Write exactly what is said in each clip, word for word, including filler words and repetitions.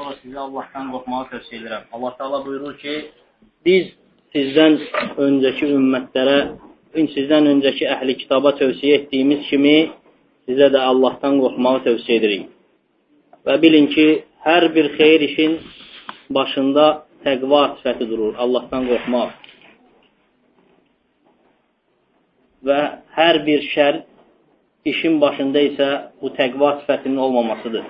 sonra sizi Allahdan qorxmağı tövsiyə edirəm. Allah Teala buyurur ki, biz sizdən öncəki ümmətlərə, sizdən öncəki əhli kitaba tövsiyə etdiyimiz kimi sizə də Allahdan qorxmağı tövsiyə edirik. Və bilin ki, hər bir xeyir işin başında təqva sifəti durur, Allahdan qorxmaq. Və hər bir şər işin başında isə bu təqva sifətinin olmamasıdır.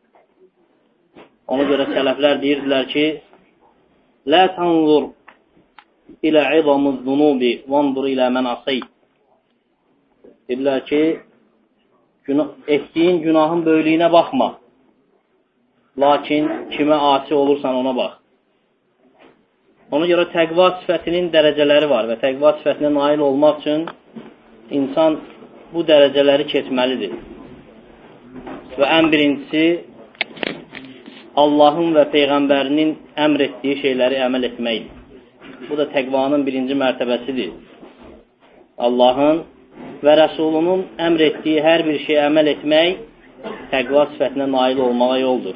Ona görə sələflər deyirdilər ki, لا تنظر إلى عظم الذنوب وانظر إلى من عصيت. Deyirlər ki, günah, etdiyin günahın böyüklüyünə baxma. Lakin kimə asi olursan ona bax. Ona görə təqva sifətinin dərəcələri var və təqva sifətinə nail olmaq üçün insan bu dərəcələri keçməlidir. Və ən birincisi Allahın və Peyğəmbərinin əmr etdiyi şeyləri əməl etməkdir. Bu da təqvanın birinci mərtəbəsidir. Allahın və Rəsulunun əmr etdiyi hər bir şey əməl etmək təqva sifətinə nail olmağa yoldur.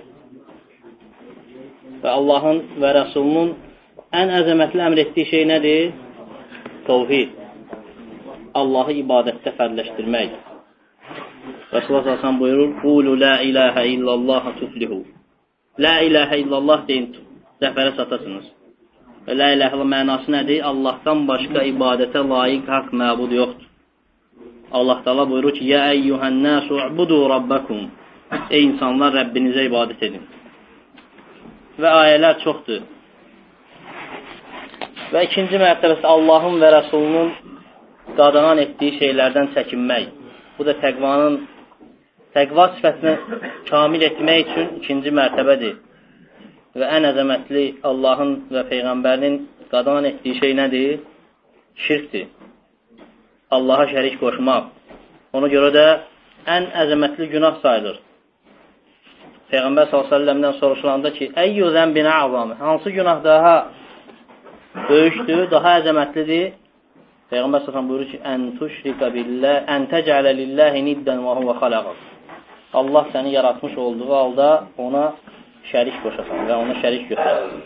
Və Allahın və Rəsulunun ən əzəmətli əmr etdiyi şey nədir? Təvhid. Allahı ibadətdə fərdləşdirmək. Rasulullah sallallahu əleyhi və səlləm buyurur: "Qulu la ilahe illallah tuflihu." La ilahə illallah deyin, zəfərə satasınız. Və la ilahə illallah mənası nədir? Allahdan başqa ibadətə layiq haqq məbud yoxdur. Allah Teala buyurur ki, Ya əyyuhən nəsu u'budu rabbakum. Ey insanlar, Rəbbinizə ibadət edin. Və ayələr çoxdur. Və ikinci mərtəbəsi Allahın və Rəsulunun qadağan etdiyi şeylərdən çəkinmək. Bu da təqvanın Təqva sifətini kamil etmək üçün ikinci mərtəbədir. Və ən əzəmətli Allahın və Peyğəmbərinin qadağan etdiyi şey nədir? Şirkdir. Allaha şərik qoşmaq. Ona görə də ən əzəmətli günah sayılır. Peyğəmbər sallallahu əleyhi və səlləmdən soruşulanda ki, Əyyü zənbin əzam, hansı günah daha böyükdür, daha əzəmətlidir? Peyğəmbər sallallahu əleyhi və səlləm buyurur ki, Ən tuşrikə billah, ən təcələ lillahi niddən və huvə xaləqaq. Allah səni yaratmış olduğu halda ona şərik qoşasan və ona şərik götürəsən.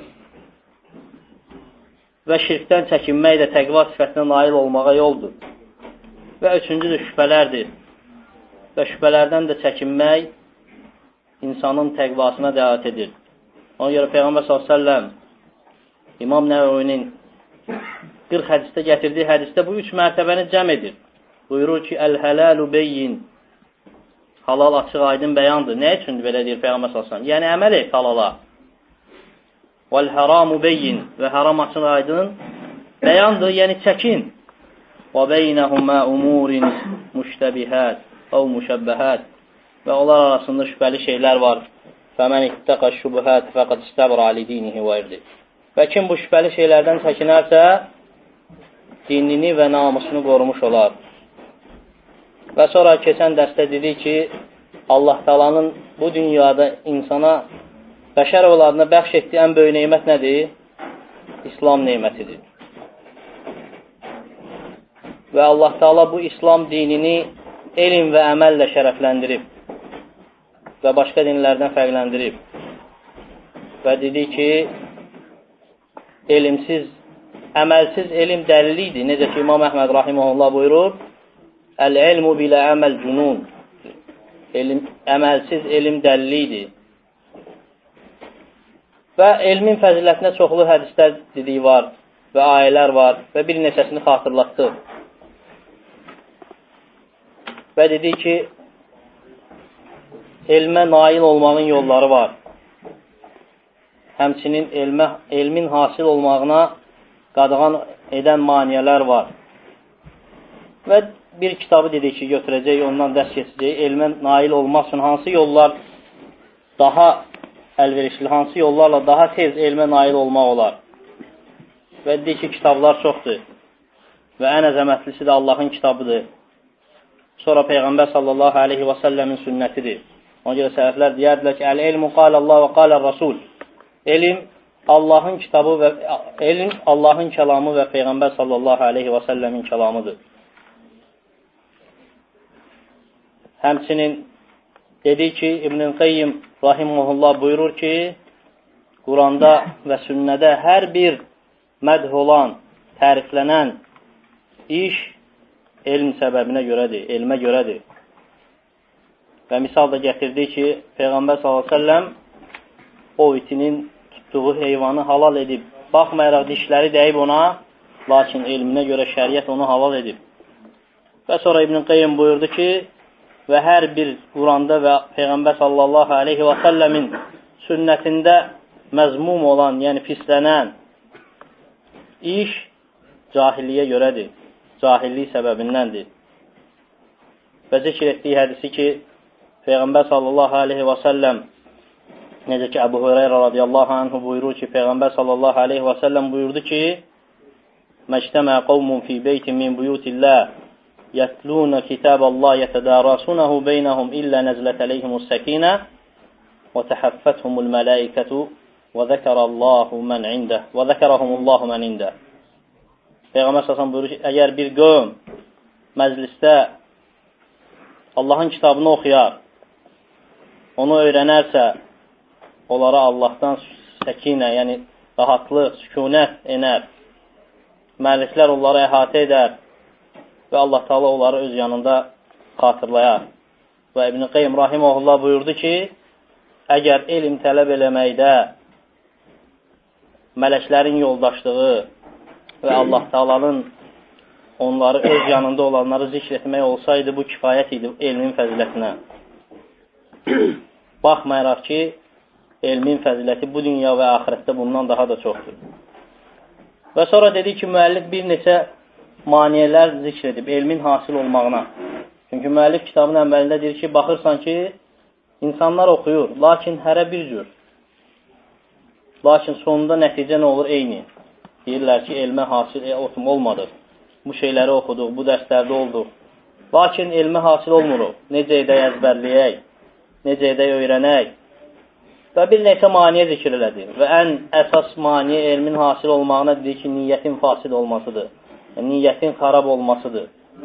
Və şirkdən çəkinmək də təqva sifətinə nail olmağa yoldur. Və üçüncüdür, şübhələrdir. Və şübhələrdən də çəkinmək insanın təqvasına dəalət edir. Ona görə Peyğəmbər sallallahu əleyhi və səlləm İmam Nəvevinin qırx hədisdə gətirdiyi hədisdə bu üç mərtəbəni cəm edir. Buyurur ki, Əl-hələlu beyyin. Halal açıq aydın bəyandır. Nə üçündür belə deyir Peyğəmbər sallallahu əleyhi və səlləm? Yəni əməl et halala. Vəl-haramu beyyin. Və haram açıq aydın bəyandır, yəni çəkin. Və beynəhumə umurin müştəbihət əv müşəbbəhət. Və onlar arasında şübhəli şeylər var. Fəmən ittəqə şübhət fəqəd istəbr ali dinihi və irdi. Və kim bu şübhəli şeylərdən çəkinərsə, dinini və namusunu qorumuş olar. Və sonra keçən dərsdə dedik ki, Allah Taala'nın bu dünyada insana, bəşər övladına bəxş etdiyi ən böyük neymət nədir? İslam neymətidir. Və Allah Taala bu İslam dinini elm və əməllə şərəfləndirib və başqa dinlərdən fərqləndirib. Və dedik ki, elmsiz, əməlsiz elm dəlilidir. Necə ki, İmam Əhməd Rahiməhullah buyurur, Əl-ilmu bilə əməl cünun. Elm, əməlsiz elm dəlilidir. Və elmin fəzilətinə çoxlu hədislər dediyi var və ayələr var və bir neçəsini xatırlatdıq. Və dedik ki, elmə nail olmağın yolları var. Həmçinin elmə, elmin hasil olmağına qadağan edən maniyələr var. Və bir kitabı dedik ki, götürəcək, ondan dərs keçəcək, elmə nail olmaq üçün hansı yollar daha əlverişli, hansı yollarla daha tez elmə nail olmaq olar. Və dedik ki, kitablar çoxdur. Və ən əzəmətlisi də Allahın kitabıdır. Sonra Peyğəmbər sallallahu aleyhi və səlləmin sünnətidir. Ona görə sələflər deyərdilər ki, Əl-ilmu qalə-Allah və qalə-Rasul. Elm Allahın kitabı və elm Allahın kəlamı və Peyğəmbər sallallahu aleyhi və səlləmin kəlamıdır. Həmçinin dedik ki, İbn-i Qeyyim rahiməhullah buyurur ki, Quranda və sünnədə hər bir mədh olan, təriflənən iş elm səbəbinə görədir, elmə görədir. Və misal da gətirdi ki, Peyğəmbər sallallahu əleyhi və səlləm o itinin tutduğu heyvanı halal edib. Baxmayaraq dişləri dəyib ona, lakin elminə görə şəriət onu halal edib. Və sonra İbn Qayyim buyurdu ki, və hər bir Quranda və Peyğəmbər sallallahu əleyhi və səlləmin sünnətində məzmum olan, yəni pislənən iş cahilliyə görədir, cahillik səbəbindəndir. Və zikr etdiyi hədisi ki, Peyğəmbər sallallahu aleyhi və səlləm, necə ki, Əbu Hüreyrə radiyallahu anhu buyurur ki, Peyğəmbər sallallahu aleyhi və səlləm buyurdu ki, Məctəmə qavmun fi beytin min buyutillah, yətlunə kitab-Allah, yətədarasunahu beynəhum illə nəzlət əleyhimus səkinə, və təhəffəthumul mələikətu, və zəkərəllahu mən ində, və zəkərəhumullahu mən ində. Peyğəmbər sallallahu aleyhi və səlləm buyurur ki, əgər bir qövm məclisdə Allahın kitabını oxuyar, onu öyrənərsə, onlara Allahdan səkinə, yəni rahatlıq, sükunət enər. Mələklər onları əhatə edər və Allah Taala onları öz yanında xatırlayar. Və İbn Qayyim rahimehullah buyurdu ki, əgər elm tələb eləməkdə mələklərin yoldaşlığı və Allah Taala'nın onları öz yanında olanları zikr etmək olsaydı, bu kifayət idi elmin fəzilətinə. Baxmayaraq ki, elmin fəziləti bu dünya və axirətdə bundan daha da çoxdur. Və sonra dedi ki, müəllif bir neçə maniyələr zikr edib, elmin hasil olmağına. Çünki müəllif kitabın əməlində deyir ki, baxırsan ki, insanlar oxuyur, lakin hərə bir cür. Lakin sonunda nəticə nə olur? Eyni. Deyirlər ki, elmə hasil e, olmadı. Bu şeyləri oxuduq, bu dərslərdə olduq. Lakin elmə hasil olmuruq. Necə edək əzbərləyək, necə edək öyrənək. Və bir neçə maniyə zikr elədi. Və ən əsas maniyə elmin hasil olmağına dedi ki, niyyətin fasid olmasıdır. Yəni, niyyətin xarab olmasıdır.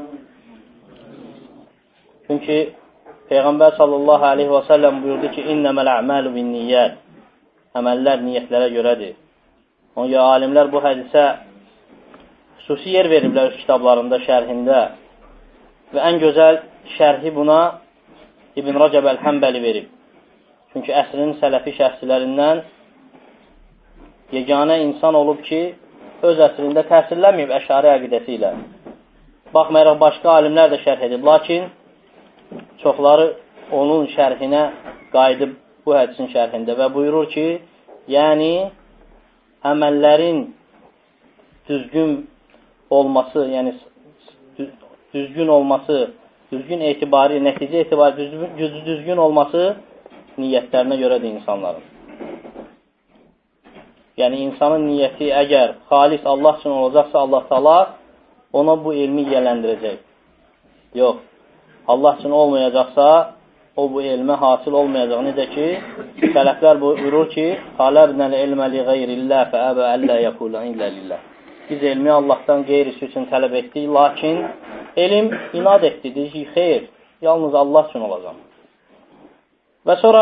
Çünki Peyğəmbər sallallahu aleyhi və səlləm buyurdu ki, İnnəməl əməlu bin niyyət. Əməllər niyyətlərə görədir. Ona görə alimlər bu hədisə xüsusi yer veriblər öz kitablarında, şərhində. Və ən gözəl şərhi buna İbn Rəcəb Əl-Həmbəli verib. Çünki əsrin sələfi şəxsilərindən yeganə insan olub ki, öz əsrində təsirlənməyib əşari əqidəsi ilə. Baxmayaraq, başqa alimlər də şərh edib. Lakin çoxları onun şərhinə qayıdıb bu hədisin şərhində və buyurur ki, yəni əməllərin düzgün olması, yəni düzgün olması, düzgün etibari, nəticə etibari düzgün, düzgün olması niyyətlərinə görədir insanların. Yəni, insanın niyyəti əgər xalis Allah üçün olacaqsa, Allah Taala ona bu ilmi yiyələndirəcək. Yox, Allah üçün olmayacaqsa, o bu elmə hasil olmayacaq. Necə ki, sələflər buyurur ki, "Talabnal ilmə li qeyrillah fa aba alla yakula illa lillah." Biz elmi Allahdan qeyrisi üçün tələb etdik, lakin elm inad etdi, deyir ki, xeyr, yalnız Allah üçün olacaq. Və sonra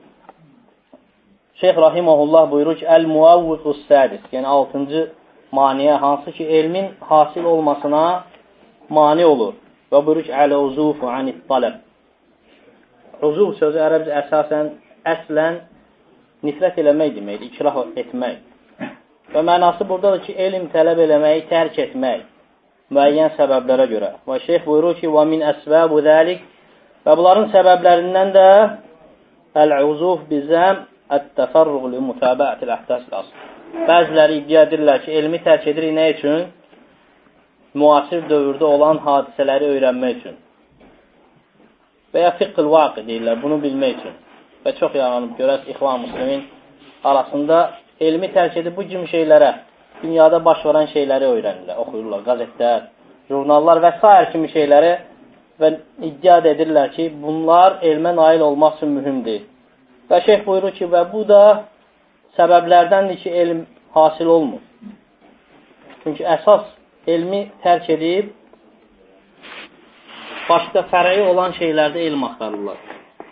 Şeyx Rahiməhullah buyurur ki, Əl-Muavviqus Sədis, yəni altıncı maniyə, hansı ki, elmin hasil olmasına mani olur. Və buyurur ki, Əl-Uzufu anit talab. Uzuf sözü ərəbcə əsasən, əslən nifrət eləmək deməkdir, ikrah etmək. Və mənası buradadır ki, elm tələb eləməyi tərk etmək müəyyən səbəblərə görə. Və şeyx buyurur ki, və min əsbəbu zəlik, və bunların səbəblərindən də əl-uzuf bizəm ət-təfərruq li mütabəətil əhdasil asl. Bəziləri iddia edirlər ki, elmi tərk edirik nə üçün? Müasir dövrdə olan hadisələri öyrənmək üçün. Və ya fiqh-ül vaqi deyirlər, bunu bilmək üçün. Və çox yağınıb görək, İxvan Müslimin arasında elmi tərk edib bu kimi şeylərə, dünyada baş varan şeyləri öyrənirlər, oxuyurlar, qazetlər, jurnallar və s. kimi şeyləri və iddia edirlər ki, bunlar elmə nail olmaq üçün mühümdir. Və şeyh buyurur ki, və bu da səbəblərdəndir ki, elm hasil olmur. Çünki əsas elmi tərk edib, başqa fərəyi olan şeylərdə elm axtarırlar.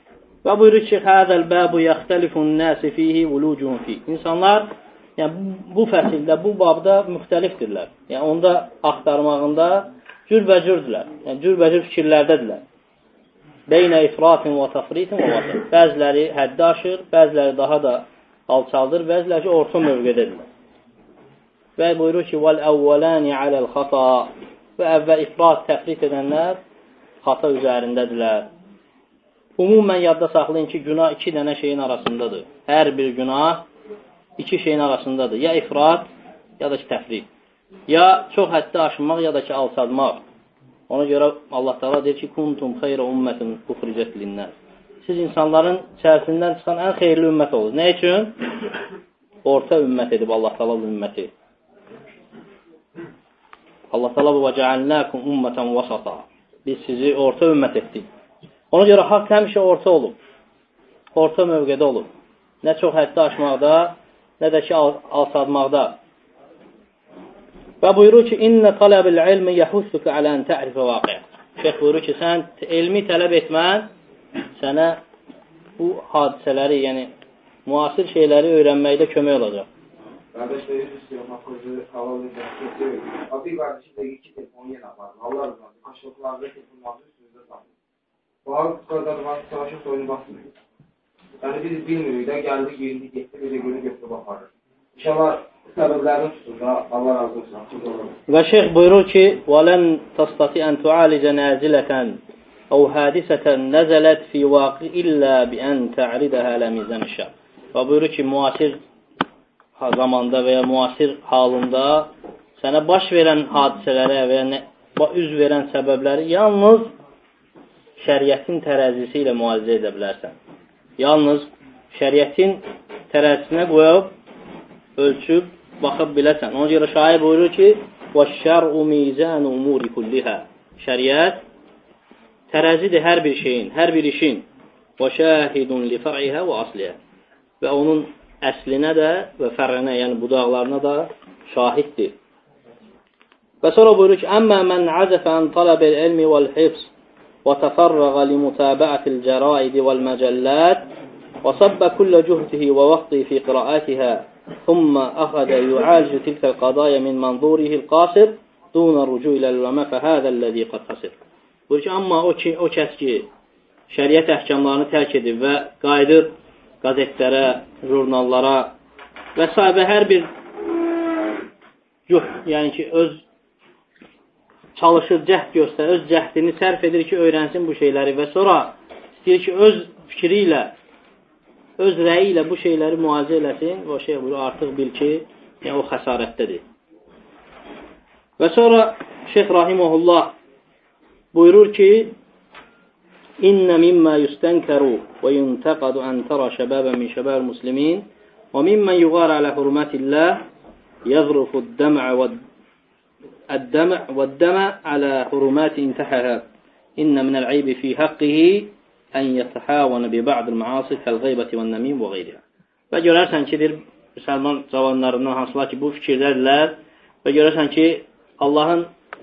Və buyurur ki, "Hədəl bəbu yaxtəlifun nəsi fihi vulucun fi." İnsanlar yəni bu fəsildə, bu babda müxtəlifdirlər. Yəni onda axtarmağında cürbəcürdürlər. Yəni cürbəcür fikirlərdədirlər. Beynə ifratin və tafritin və vasat. Bəziləri həddi aşır, bəziləri daha da alçaldır, bəziləri ki, orta mövqedədirlər. Və buyurur ki, "Vəl-əvvəlani aləl-xata." Və əvvəl ifrat, təfrit edənlər xata üzərindədirlər. Ümumən yadda saxlayın ki, günah iki dənə şeyin arasındadır. Hər bir günah iki şeyin arasındadır. Ya ifrat, ya da ki, təfrit. Ya çox həddi aşmaq, ya da ki, alçalmaq. Ona görə Allah Teala deyir ki, "Kuntum xeyra ummətin uxricət linnəs." Siz insanların içərisindən çıxan ən xeyirli ümmət olur. Nə üçün? Orta ümmət edib Allah Teala bu ümməti. Allah Teala bu "Vəcəalnəkum ummətən vasata." Biz sizi orta ümmət etdik. Ona görə haqq həmişə orta olub. Orta mövqedə olub. Nə çox həddi aşmaqda, nə də ki, alçalmaqda. Və buyurur ki, "İnnə tələbil ilmi yəhussuka alə ən tə'rifə vaqiə." Şeyx buyurur ki, sən elmi tələb etmən sənə bu hadisələri, yəni müasir şeyləri öyrənməkdə kömək olacaq. Kardeşleri istiyorum, hakkızı havalı istiyorum. Abi kardeşim de iki telefonu yine yapardım. Allah razı olsun. Aşağılarda telefonlarda üstünüzde sandım. Bazı kadar var, savaşa soyunu basmıyor. Yani biz bilmiyoruz da geldi, girdi, gitti, bir de günü götürüp bakarız. İnşallah sebeplerini tutsun da Allah razı olsun. Və şeyx buyurur ki, وَلَنْ تَسْتَطِ أَنْ تُعَالِجَ نَازِلَةً أَوْ حَادِسَةً نَزَلَتْ فِي وَاقِعِ إِلَّا بِأَنْ تَعْرِدَهَا لَمِزَنِ الشَّرْ. Və buyurur ki, müasir zamanda və ya müasir halında sənə baş verən hadisələrə və ya üz verən səbəbləri yalnız şəriətin tərəzisi ilə müalicə edə bilərsən. Yalnız şəriətin tərəzisinə qoyub, ölçüb, baxıb biləsən. Ona görə şair buyurur ki, وَالشَّرْءُ مِيزَانُ أُمُورِ كُلِّهَا. Şəriət tərəzidir hər bir şeyin, hər bir işin. وَشَاهِدٌ لِفَرْعِهَا وَأَصْلِهَا. Və onun əslinə də və fərqinə, yəni budaqlarına da şahiddir. Və sonra buyurur ki, "Əmmə mən azəfə ən talabil ilmi vəl hifz və təfərrəqə li mütabəətil cəraidi vəl məcəllət və səbbə kullə cühdihi və vaxtihi fi qiraətihə thumma əxədə yu'alcu tilkəl qadaya min mənzurihil qasir dunə rucu ilə ləmə fəhədəlləzi qad xasir." Buyurur ki, amma o, ki, o kəs ki, şəriət əhkamlarını tərk edib və qayıdır qazetlərə, jurnallara və s. hər bir yox, yəni ki, öz çalışır, cəhd göstər, öz cəhdini sərf edir ki, öyrənsin bu şeyləri və sonra istəyir ki, öz fikri ilə, öz rəyi ilə bu şeyləri müalicə eləsin və o şey buyur, artıq bil ki, yəni o xəsarətdədir. Və sonra Şeyx Rahiməhullah buyurur ki, إن مما يستنكر وينتقد أن ترى شبابا من شباب المسلمين وممن يغار على حرمات الله يغرف الدمع والدمع والدمع على حرمات انتهاها إن من العيب في حقه أن يتحاون ببعض المعاصي كالغيبة والنميم وغيرها. Və görərsən ki, müsəlman cavanlarından hansılar ki, bu fikirdədirlər və görərsən ki, Allahın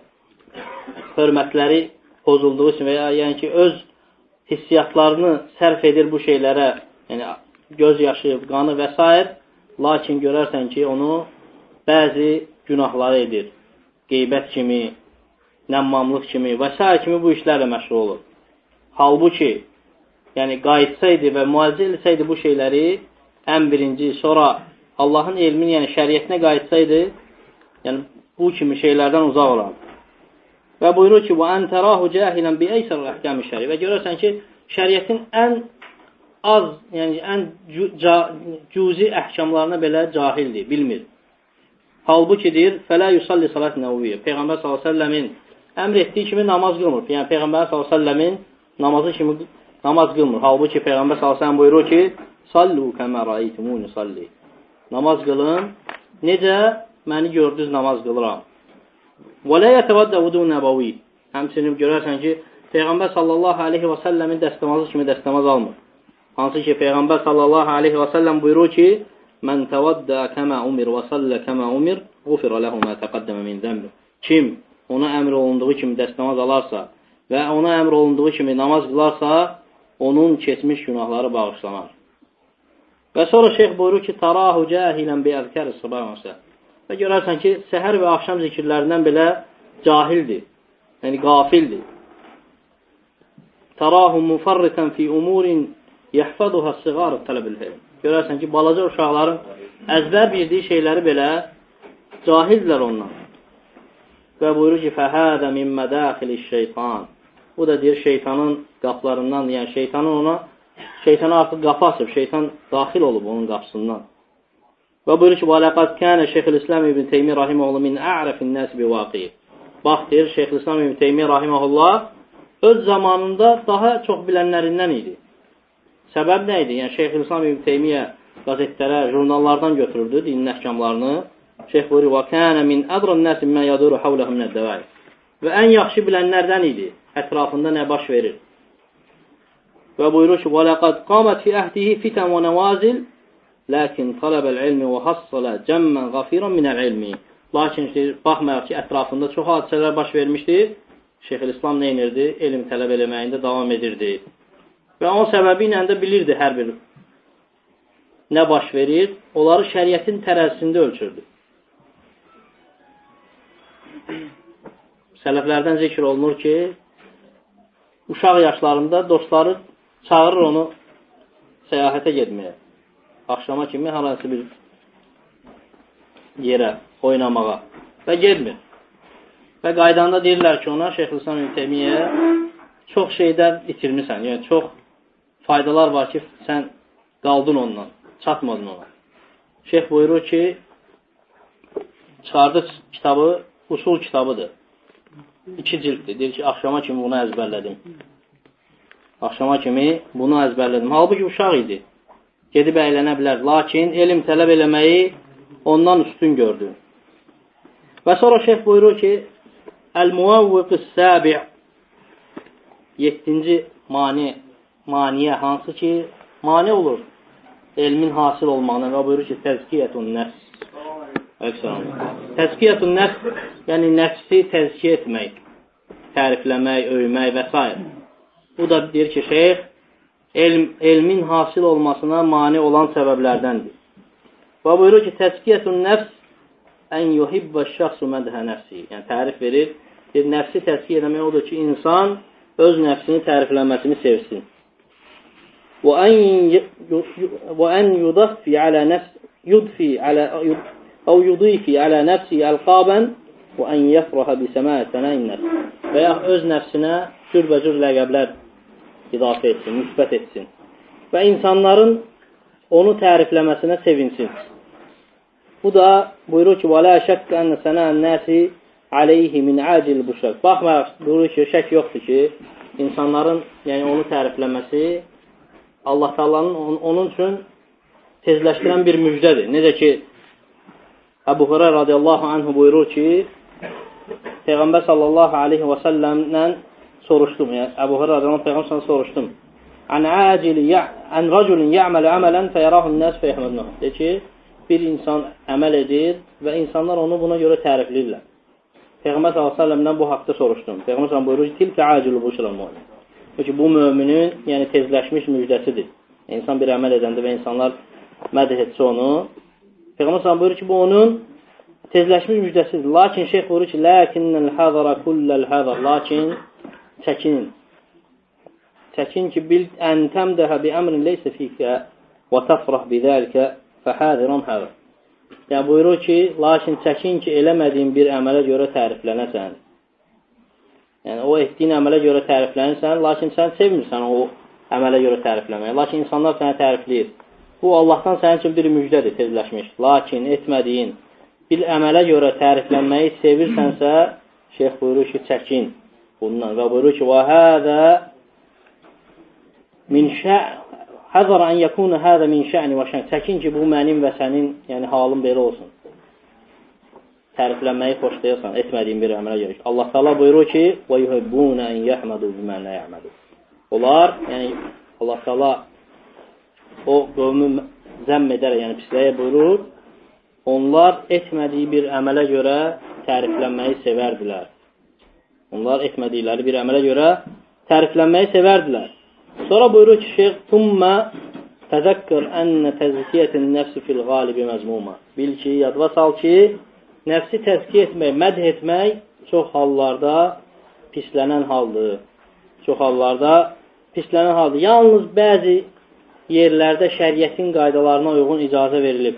hörmətləri pozulduğu üçün və ya yəni ki, öz hissiyatlarını sərf edir bu şeylərə, yəni göz yaşı, qanı və s. Lakin görərsən ki, onu bəzi günahları edir. Qeybət kimi, nəmmamlıq kimi və s. kimi bu işlərlə məşğul olur. Halbuki, yəni qayıtsaydı və müalicə etsəydi bu şeyləri ən birinci, sonra Allahın elmini, yəni şəriətinə qayıtsaydı, yəni bu kimi şeylərdən uzaq olar. Və buyurur ki, وَاَنْ تَرَاهُ جَاهِلًا بِأَيْسَرُ اَحْكَامِ şəri. Və görürsən ki, şəriətin ən az, yəni ən cüzi əhkamlarına belə cahildir, bilmir. Halbuki deyir, فَلَا يُصَلِّ صَلَاتِ نَوْviyyə. Peyğəmbər sallallahu əleyhi və səlləmin əmr etdiyi kimi namaz qılmır. Yəni Peyğəmbər sallallahu əleyhi və səlləmin namazı kimi namaz qılmır. Halbuki Peyğəmbər sallallahu əleyhi və səlləm buyurur ki, "Sallu kəmə rəaytumuni salli." Namaz qılın, necə məni gördünüz namaz qılıram. Və lə yətəvəddə vudu nəbəvi. Həmçinin görərsən ki, Peyğəmbər sallallahu aleyhi və səlləmin dəstəmazı kimi dəstəmaz almır. Hansı ki, Peyğəmbər sallallahu aleyhi və səlləm buyurur ki, "Mən təvəddə kəmə umir və sallə kəmə umir, qufirə ləhu mə təqəddəmə min zəmbi." Kim ona əmr olunduğu kimi dəstəmaz alarsa və ona əmr olunduğu kimi namaz qılarsa, onun keçmiş günahları bağışlanar. Və sonra şeyx buyurur ki, tarahu cahilən bi əzkər-i sabah məsəl. Və görərsən ki, səhər və axşam zikirlərindən belə cahildir, yəni qafildir. Tarahu mufarritan fi umurin yəhfəduhə siğarı tələbil hilm. Görərsən ki, balaca uşaqların əzbər bildiyi şeyləri belə cahildilər ondan. Və buyurur ki, fəhədə min mədaxili şeytan. Bu da deyir, şeytanın qaplarından, yəni şeytanın ona, şeytana artıq qapı açıb, şeytan daxil olub onun qapısından. Və buyurur ki, وَلَقَدْ كَانَ شَيْخِ الْإِسْلَامِ İbn Teymiyyə rahiməhullah min ə'rəf النَّاسِ بِوَاقِي. Bax, deyir, Şeyx-i-İslam İbn Teymiyyə rahiməhullah öz zamanında daha çox bilənlərindən idi. Səbəb nə idi? Yəni, Şeyx-i-İslam İbn Teymiyyə qazetlərə, jurnallardan götürürdü dinin əhkamlarını. Şeyx buyurur, وَكَانَ مِنْ أَدْرَ النَّاسِ مَا يَدُورُ حَوْلَهُ مِنَ الدَّوَائِ. Və ən yaxşı bilənlərdən idi, ətrafında nə baş verir. Və buyurur ki, وَلَقَدْ قَامَتْ فِي أَهْدِهِ فِتَنْ وَنَوَازِلْ لَكِنْ طَلَبَ الْعِلْمِ وَحَصَّلَ جَمًّا غَفِيرًا مِنَ الْعِلْمِ. Lakin baxmayaq ki, ətrafında çox hadisələr baş vermişdir. Şeyx-i-İslam nə inirdi? Elm tələb eləməyində davam edirdi. Və onun səbəbi ilə də bilirdi hər bir nə baş verir, onları şəriətin tərəzisində ölçürdü. Sələflərdən zikr olunur ki, uşaq yaşlarında dostları çağırır onu səyahətə getməyə. Axşama kimi haransı bir yerə, oynamağa və getmir. Və qaydanda deyirlər ki, ona Şeyx-i-İslam İbn Teymiyyə çox şeydən itirmirsən. Yəni, çox faydalar var ki, sən qaldın ondan, çatmadın ona. Şeyx buyurur ki, çıxardı kitabı, usul kitabıdır. İki cilddir. Deyir ki, axşama kimi bunu əzbərlədim. Axşama kimi bunu əzbərlədim. Halbuki uşaq idi. Gedib əylənə bilər. Lakin elm tələb eləməyi ondan üstün gördü. Və sonra şeyx buyurur ki, Əl-Muvavviq-i Səbi' yedinci mani, maniyə hansı ki, mani olur elmin hasil olmağına və buyurur ki, təzkiyyətun nəfs. Təzkiyyətun nəfs, yəni nəfsi təzkiyə etmək, tərifləmək, öymək və s. Bu da deyir ki, şeyx, elm, elmin hasil olmasına mani olan səbəblərdəndir. Və buyurur ki, təzkiyyətun nəfs ən yuhibbə şəxsu mədhə nəfsi. Yəni, tərif verir. Bir nəfsi təzkiyə eləmək odur ki, insan öz nəfsini təriflənməsini sevsin. Və ən yudaffi alə nəfsi, yudfi alə, əv yudifi alə nəfsi əlqabən və ən yəfrəhə bisəməyə sənəyin nəfsi. Və ya öz nəfsinə cürbəcür ləqəblər idafə etsin, müsbət etsin. Və insanların onu tərifləməsinə sevinsin. Bu da buyurur ki, وَلَا شَكَّ أَنَّ سَنَى النَّاسِ عَلَيْهِ مِنْ عَاجِلِ بُشَرِ. Baxmayaq, buyurur ki, şək yoxdur ki, insanların yəni onu tərifləməsi Allah Taala'nın onun üçün tezləşdirən bir müjdədir. Necə ki, Əbu Hurayra radiyallahu anhu buyurur ki, Peyğəmbər sallallahu aleyhi və səlləmdən soruşdum. Yəni, Əbu Hurayra radiyallahu Peyğəmbər soruşdum. Ən acili, ən rəculun ya'mələ əmələn fəyərahun nəs fəyəhmədnəhu. Deyir ki, bir insan əməl edir və insanlar onu buna görə tərifləyirlər. Peyğəmbər sallallahu aleyhi və səlləmdən bu haqda soruşdum. Peyğəmbər sallallahu buyurur ki, tilkə acilu buşral mümin. Çünki bu müminin yəni tezləşmiş müjdəsidir. İnsan bir əməl edəndə və insanlar mədh etsə onu, Peyğəmbər sallallahu buyurur ki, bu onun tezləşmiş müjdəsidir. Lakin şeyx buyurur ki, lakinnəl hazara kulləl hazar. Lakin çəkinin. Çəkin ki, bil ən təmdəhə bi əmrin leysə fikə və təfrah bidəlikə fəhədiran həvə. Yəni, buyurur ki, lakin çəkin ki, eləmədiyin bir əmələ görə təriflənəsən. Yəni, o etdiyin əmələ görə təriflənirsən, lakin sən sevmirsən o əmələ görə tərifləməyi. Lakin insanlar səni tərifləyir. Bu, Allahdan sənin üçün bir müjdədir, tezləşmiş. Lakin etmədiyin bir əmələ görə təriflənməyi sevirsənsə, şeyx buyurur ki, çəkin bundan. Və buyurur ki, və hədə min şə'n Həzər ən yəkunu hədə min şə'ni və şən. Çəkin ki, bu mənim və sənin yəni, halım belə olsun. Təriflənməyi xoşlayasan, etmədiyin bir əmələ görə. Allah Teala buyurur ki, وَيُهِبُّونَ اَنْ يَحْمَدُوا بِمَنْ لَا يَعْمَدُوا. Onlar, yəni Allah Teala o qövmü zəmm edərək, yəni pisləyə buyurur, onlar etmədiyi bir əmələ görə təriflənməyi sevərdilər. Onlar etmədikləri bir əmələ görə təriflənməyi sevərdilər. Sonra buyurur ki, şeyh, "Thumma təzəkkür ənə təzkiyyətin nəfsi fil qalibi məzmuma." Bil ki, yadva sal ki, nəfsi təzkiyə etmək, mədh etmək çox hallarda pislənən haldır. Çox hallarda pislənən haldır. Yalnız bəzi yerlərdə şəriətin qaydalarına uyğun icazə verilib.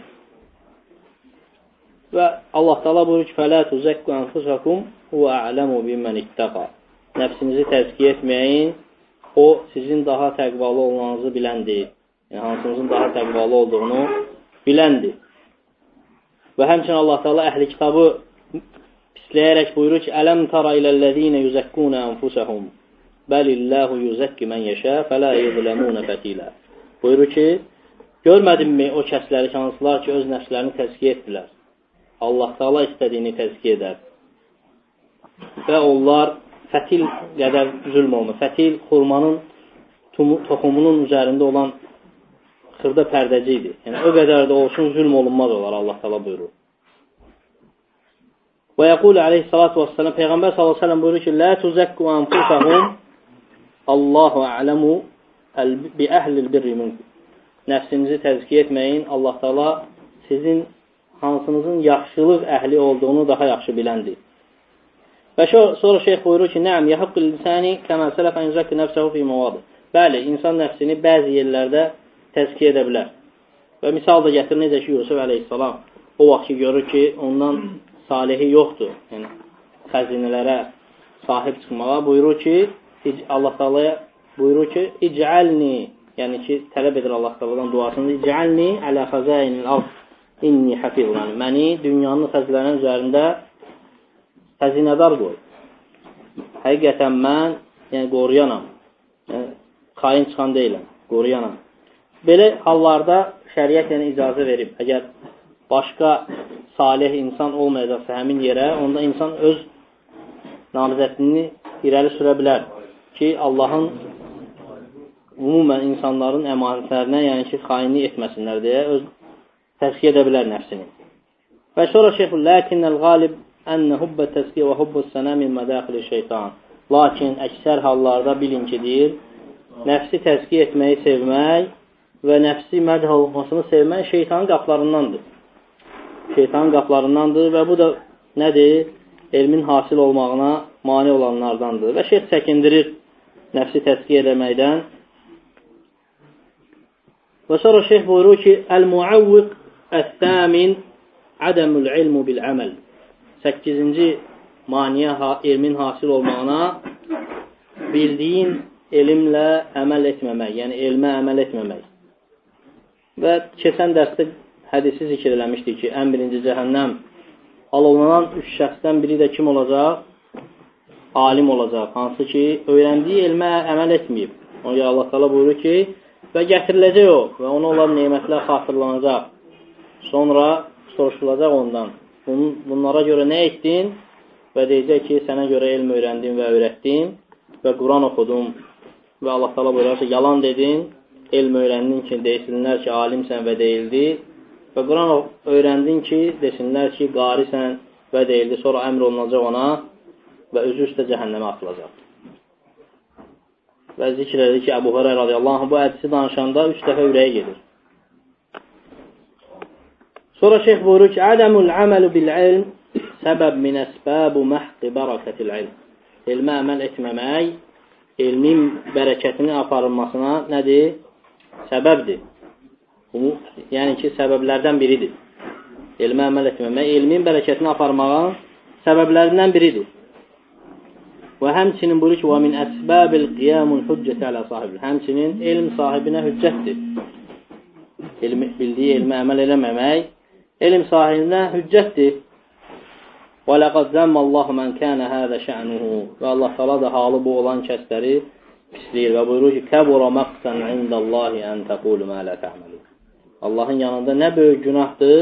Və Allah Taala buyurur ki, "Fələ tuzakku anfusakum huve a'lemu bimmen ittaqa." Nəfsinizi təzkiyə etməyin, o sizin daha təqvalı olmanızı biləndir. Yəni, hansınızın daha təqvalı olduğunu biləndir. Və həmçinin Allah Taala əhli kitabı pisləyərək buyurur ki, "Ələm tara iləl-ləzīne yuzakkuna anfusahum, bəlillahu yuzakki men yəşə, fələ yuzləmuna fətila." Buyurur ki, görmədinmi o kəsləri, hansılar ki, öz nəfslərini təzkiyə etdilər. Allah Taala istədiyini təzkiyə edər. Və onlar fətil qədər zülm olmur. Fətil xurmanın toxumunun üzərində olan xırda pərdəcikdir. Yəni, o qədər də olsun zülm olunmaz olar, Allah Taala buyurur. Və yəqulu aleyhissalatu vesselam, Peyğəmbər sallallahu aleyhi ve sellem buyurur ki, "Lə tuzakku anfusahum, Allahu a'lemu bi əhlil birri minkum." Nəfsinizi təzkiyə etməyin, Allah Taala sizin hansınızın yaxşılıq əhli olduğunu daha yaxşı biləndir. Və sonra şeyh buyurur ki, "Nəam yahqqul lisani kema salafa yuzakki nafsahu fi mawadi." Bəli, insan nəfsini bəzi yerlərdə təzkiyə edə bilər. Və misal da gətirir, necə ki, Yusuf əleyhissalam o vaxt ki, görür ki, ondan salihi yoxdur. Yəni, xəzinələrə sahib çıxmağa buyurur ki, Allah Taala'ya buyurur ki, "İc'alni", yəni ki, tələb edir Allah Taala'dan duasını, "İc'alni alə xəzainil ard inni hafiz." Yəni, məni dünyanın xəzinələrinin üzərində xəzinədar qoy. Həqiqətən mən, yəni qoruyanam. Yəni, xain çıxan deyiləm, qoruyanam. Belə hallarda şəriət yəni icazə verib. Əgər başqa salih insan olmayacaqsa həmin yerə, onda insan öz namizədini irəli sürə bilər ki, Allahın umumən insanların əmanətlərinə, yəni ki, xainlik etməsinlər deyə öz təzkiyə edə bilər nəfsini. Və sonra şeyh, "Lakinnəl qalib ənə hubbə təzkiyə və hubbə sənə min mədaxili şeytan." Lakin əksər hallarda bilin ki, deyir, nəfsi təzkiyə etməyi sevmək və nəfsi mədh olmasını sevmək şeytanın qaplarındandır. Şeytanın qaplarındandır və bu da nədir? Elmin hasil olmağına mane olanlardandır. Və şeyh çəkindirir nəfsi təzkiyə eləməkdən. Və sonra şeyh buyurur ki, "Əl-muavviq əs-səmin ədəmül ilmu bil-əməl." səkkizinci maniyə elmin hasil olmağına bildiyin elmlə əməl etməmək, yəni elmə əməl etməmək. Və keçən dərsdə hədisi zikr eləmişdik ki, ən birinci cəhənnəm alovlanan üç şəxsdən biri də kim olacaq? Alim olacaq. Hansı ki, öyrəndiyi elmə əməl etməyib. Ona görə Allah Taala buyurur ki, və gətiriləcək o və ona olan nemətlər xatırlanacaq. Sonra soruşulacaq ondan. Bunun, bunlara görə nə etdin? Və deyəcək ki, sənə görə elm öyrəndim və öyrətdim və Quran oxudum. Və Allah Taala buyurur ki, yalan dedin, elm öyrəndin ki, desinlər ki, alimsən və deyildi. Və Quran öyrəndin ki, desinlər ki, qarisən və deyildi. Sonra əmr olunacaq ona və özü üstə cəhənnəmə atılacaq. Və zikr edir ki, Əbu Hurayra radiyallahu anh bu hədisi danışanda üç dəfə ürəyə gedir. Sonra şeyh buyurur ki, "Ədəmul əməlu bil-ilm səbəb min əsbəbu məhqi bərəkətil ilm." Elmə əməl etməmək, elmin bərəkətini aparılmasına nədir? Səbəbdir. Yəni ki, səbəblərdən biridir. Elmə əməl etməmək, elmin bərəkətini aparmağın səbəblərindən biridir. Və həmçinin buyurur ki, وَمِنْ أَسْبَابِ الْقِيَامُ الْحُجَّةِ عَلَى صَاحِبِ. Həmçinin elm sahibinə hüccətdir. Elmi, bildiyi elmə əməl eləməmək, elm sahibinə hüccətdir. وَلَقَدْ زَمَّ اللّٰهُ مَنْ كَانَ هَذَا شَأْنُهُ. Və Allah Taala da halı bu olan kəsləri pisləyir və buyurur ki, كَبُرَ مَقْتًا عِنْدَ اللّٰهِ أَنْ تَقُولُ مَا لَا تَعْمَلُونَ. Allahın yanında nə böyük günahdır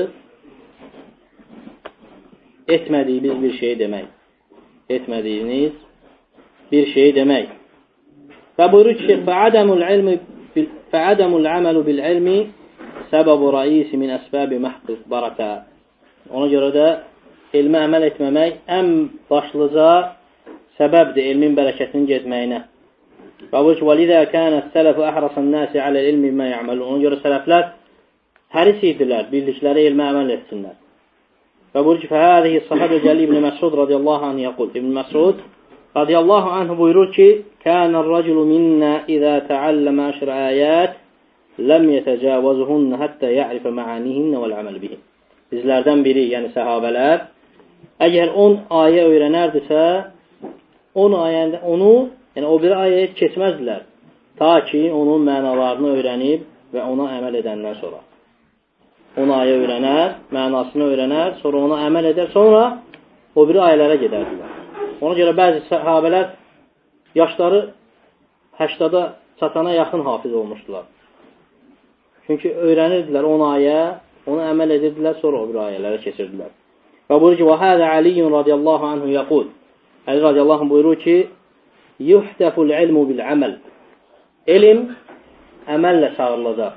etmədiyiniz bir şey demək. Etmədiyiniz bir şey demək. Və buyurur ki, فَعَدَمُ الْعَمَلُ بِالْعِلْمِ سَبَبُ رَئِيسِ مِنْ أَسْبَابِ مَحْقِ بَرَكَةِ. Ona görə də elmə əməl etməmək ən başlıca səbəbdir elmin bərəkətinin getməyinə. Və bu ki, وَلِذَا كَانَ السَّلَفُ أَحْرَصَ النَّاسِ عَلَى الْعِلْمِ مَا يَعْمَلُونَ. Ona görə sələflər həris idilər, bildikləri elmə əməl etsinlər. Və bu ki, فَهَذِهِ الصَّحَابَةُ جَلِي بْنِ مسعود رضي الله عنه يقول. İbn Məsud radiyallahu anh buyurur ki, كَانَ الرَّجُلُ مِنَّا إِذَا تَعَلَّمَ عَشْرَ آيَاتٍ لَمْ يَتَجَاوَزْهُنَّ حَتَّى يَعْرِفَ مَعَانِهِنَّ وَالْعَمَلِ بِهِ. Bizlərdən biri, yəni səhabələr, əgər on ayə öyrənərdirsə, on ayəndə onu, yəni o bir ayəyə keçməzdilər. Ta ki, onun mənalarını öyrənib və ona əməl edəndən sonra. on ayə öyrənər, mənasını öyrənər, sonra ona əməl edər, sonra o bir ayələrə gedərdilər. Ona görə bəzi səhabələr yaşları həştada çatana yaxın hafiz olmuşdular. Çünki öyrənirdilər on ayə, ona əməl edirdilər, sonra o bir ayələrə keçirdilər. Və buyurur ki, وَهَذَا عَلِيٌّ رَضِيَ اللّٰهُ عَنْهُ يَقُولُ. Əli radiyallahu anh buyurur ki, يُحْتَفُ الْعِلْمُ بِالْعَمَلِ. Elm əməllə çağırılacaq.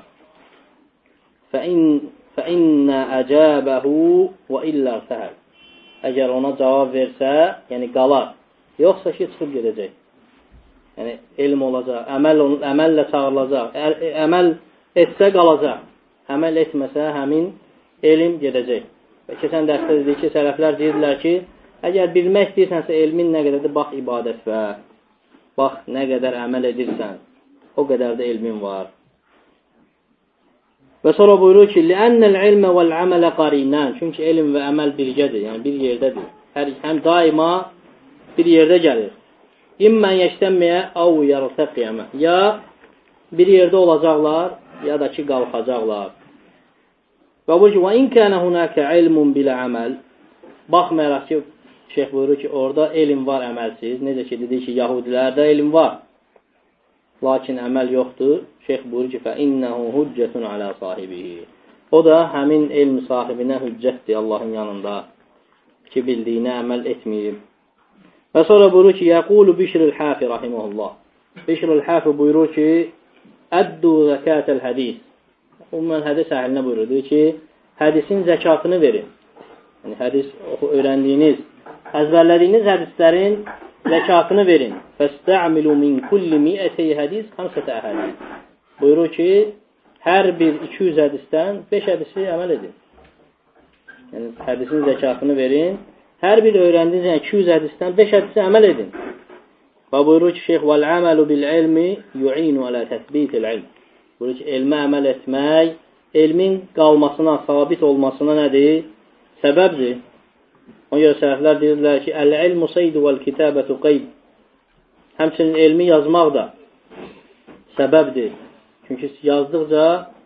فَإِنَّ أَجَابَهُ وَإِلَّا ارْتَهَلْ. Əgər ona cavab versə, yəni qalar. Yoxsa ki, çıxıb gedəcək. Yəni, elm olacaq, əməl, əməllə çağırılacaq. Əməl etsə qalacaq. Əməl etməsə, həmin elm gedəcək. Və keçən dərsdə dedik ki, sələflər deyirlər ki, əgər bilmək istəyirsənsə, elmin nə qədərdir, bax ibadət və bax nə qədər əməl edirsən, o qədər də elmin var. Və sonra buyurur ki, لِأَنَّ الْعِلْمَ وَالْعَمَلَ قَرِينَانِ. Çünki elm və əməl birgədir, yəni bir yerdədir. Hər, həm daima bir yerdə gəlir. İmmən yəştəmməyə əv yərtəqiyəmə. Ya bir yerdə olacaqlar, ya da ki, qalxacaqlar. Və bu ki, وَاِنْ كَانَ هُنَاكَ عِلْمٌ بِلَ عَمَلٍ. Baxmayaraq ki, şeyh buyurur ki, orada elm var, əməlsiz. Necə ki, dedi ki, yahudilərdə elm var. Lakin əməl yoxdur. Şeyh buyurur ki, فَاِنَّهُ هُجَّةٌ عَلَى صَاحِبِهِ. O da həmin elm sahibinə hüccətdir Allahın yanında. Ki, bildiyinə əməl etməyib. Və sonra buyurur ki, يَقُولُ بِشْرِ الْحَافِ رَحِمَهُ اللّٰهِ. Bişr el-Haf buyurur ki, Əddu zəkətəl hədis. Ümumən hədis əhlinə buyurur ki, hədisin zəkatını verin. Yəni, hədis öyrəndiyiniz, əzbərlədiyiniz hədislərin zəkatını verin. Fəstə'milu min kulli mi'ətəy hədis xamsətə əhədis. Buyurur ki, hər bir iki yüz hədisdən beş hədisi əməl edin. Yəni, hədisin zəkatını verin. Hər bir öyrəndiyiniz yəni iki yüz hədisdən beş hədisi əməl edin. Və buyurur ki, şeyh, vəl-əməlu bil-ilmi yu'inu alə təthbitil ilm. Buyurur ki, elmə əməl etmək, elmin qalmasına, sabit olmasına nədir? Səbəbdir. Ona görə sələflər deyirlər ki, əl-ilmu seydu vəl-kitabətu qeyb. Həmçinin elmi yazmaq da səbəbdir. Çünki yazdıqca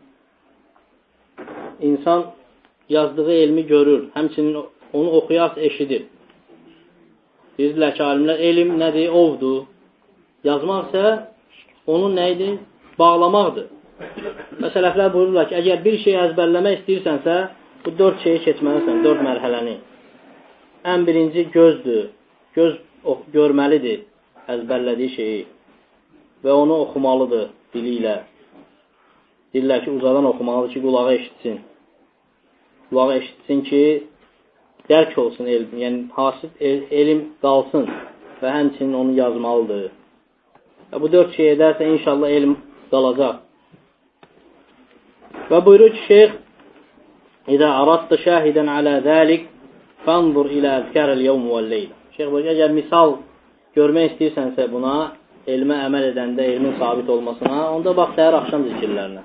insan yazdığı elmi görür. Həmçinin onu oxuyarsa eşidir. Deyirlər ki, alimlər, elm nədir? Ovdur. Yazmaq isə onun nəyidir? Bağlamaqdır. Və sələflər buyururlar ki, əgər bir şey əzbərləmək istəyirsənsə, bu dörd şeyi keçməlisən, dörd mərhələni. Ən birinci gözdür. Göz görməlidir əzbərlədiyi şeyi və onu oxumalıdır dili ilə. Deyirlər ki, uzadan oxumalıdır ki, qulağı eşitsin. Qulağı eşitsin ki, dərk olsun elm, yəni hasil el, elm qalsın və həmçinin onu yazmalıdır. Və bu dörd şey edərsə, inşallah elm qalacaq. Və buyurur ki, şeyh, İzə aradda şahidən alə zəlik, fanzur ilə əzkərəl yevm və leylə. Şeyh buyurur ki, əgər misal görmək istəyirsənsə buna, elmə əməl edəndə, elmin sabit olmasına, onda bax, səhər axşam zikirlərinə.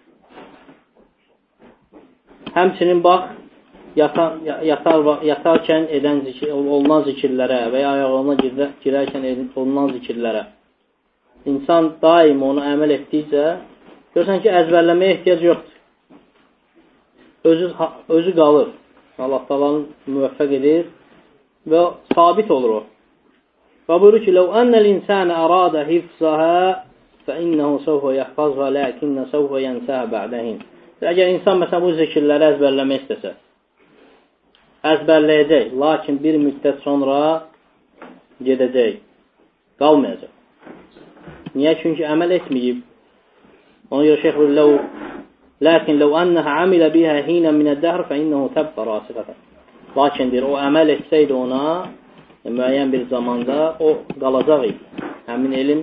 Həmçinin bax, Yatar, yatar, yatarkən edən zikir, olunan zikirlərə və ya ayağına girərkən olunan zikirlərə. İnsan daim onu əməl etdikcə, görürsən ki, əzbərləməyə ehtiyac yoxdur. Özü, özü qalır. Allah talanı müvəffəq edir və sabit olur o. Və buyurur ki, لَوْ أَنَّ الْإِنسَانَ أَرَادَ حِفْظَهَا فَإِنَّهُ سَوْفَ يَحْفَظْهَا لَكِنَّ سَوْفَ يَنْسَهَا بَعْدَهِنْ. Əgər insan məsələn bu zikirləri əzbərləmək istəsə, əzbərləyəcək, lakin bir müddət sonra gedəcək, qalmayacaq. Niyə? Çünki əməl etməyib. Ona görə şeyh buyurur, lakin ləv ənəhə amilə bihə hinə minəd-dəhr fə innəhu təbbə rasiqətən. Lakin deyir, o əməl etsəydi ona, müəyyən bir zamanda o qalacaq idi. Həmin elm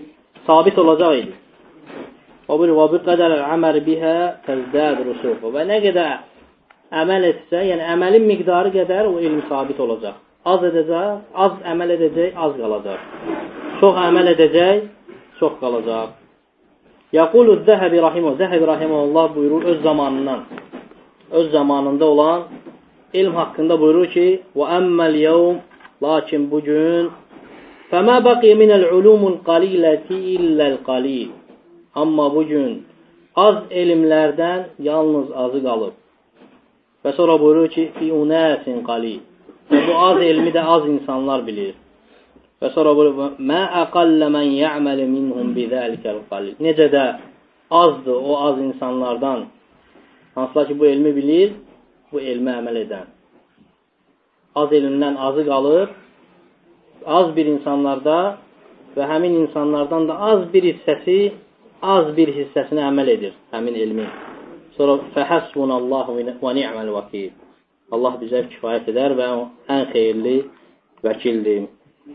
sabit olacaq idi. O bir və bir qədər əməl bihə təzdəd rusuhu. Və nə qədər əməl etsə, yəni əməlin miqdarı qədər o elm sabit olacaq. Az edəcək, az əməl edəcək, az qalacaq. Çox əməl edəcək, çox qalacaq. Yaqulu Zəhəbi rahimehullah, Zəhəbi rahimehullah buyurur öz zamanından, öz zamanında olan ilm haqqında buyurur ki: "Və ammal yawm, lakin bu gün fəma baqiya minəl ulumul qalilati illal qalil." Amma bu gün az elmlərdən yalnız azı qalıb. Və sonra buyurur ki: "Fi unasin qalil." Bu az elmi də az insanlar bilir. Və sonra buyurur: "Ma aqalla man ya'mal minhum bizalikal qalil." Necə də azdır o az insanlardan, hansılar ki bu elmi bilir, bu elmə əməl edən. Az elmdən azı qalır, az bir insanlarda və həmin insanlardan da az bir hissəsi, az bir hissəsinə əməl edir həmin elmi. Sonra fəhəsbunallahu və ni'məl vəkil. Allah bizə kifayət edər və ən xeyirli vəkildir.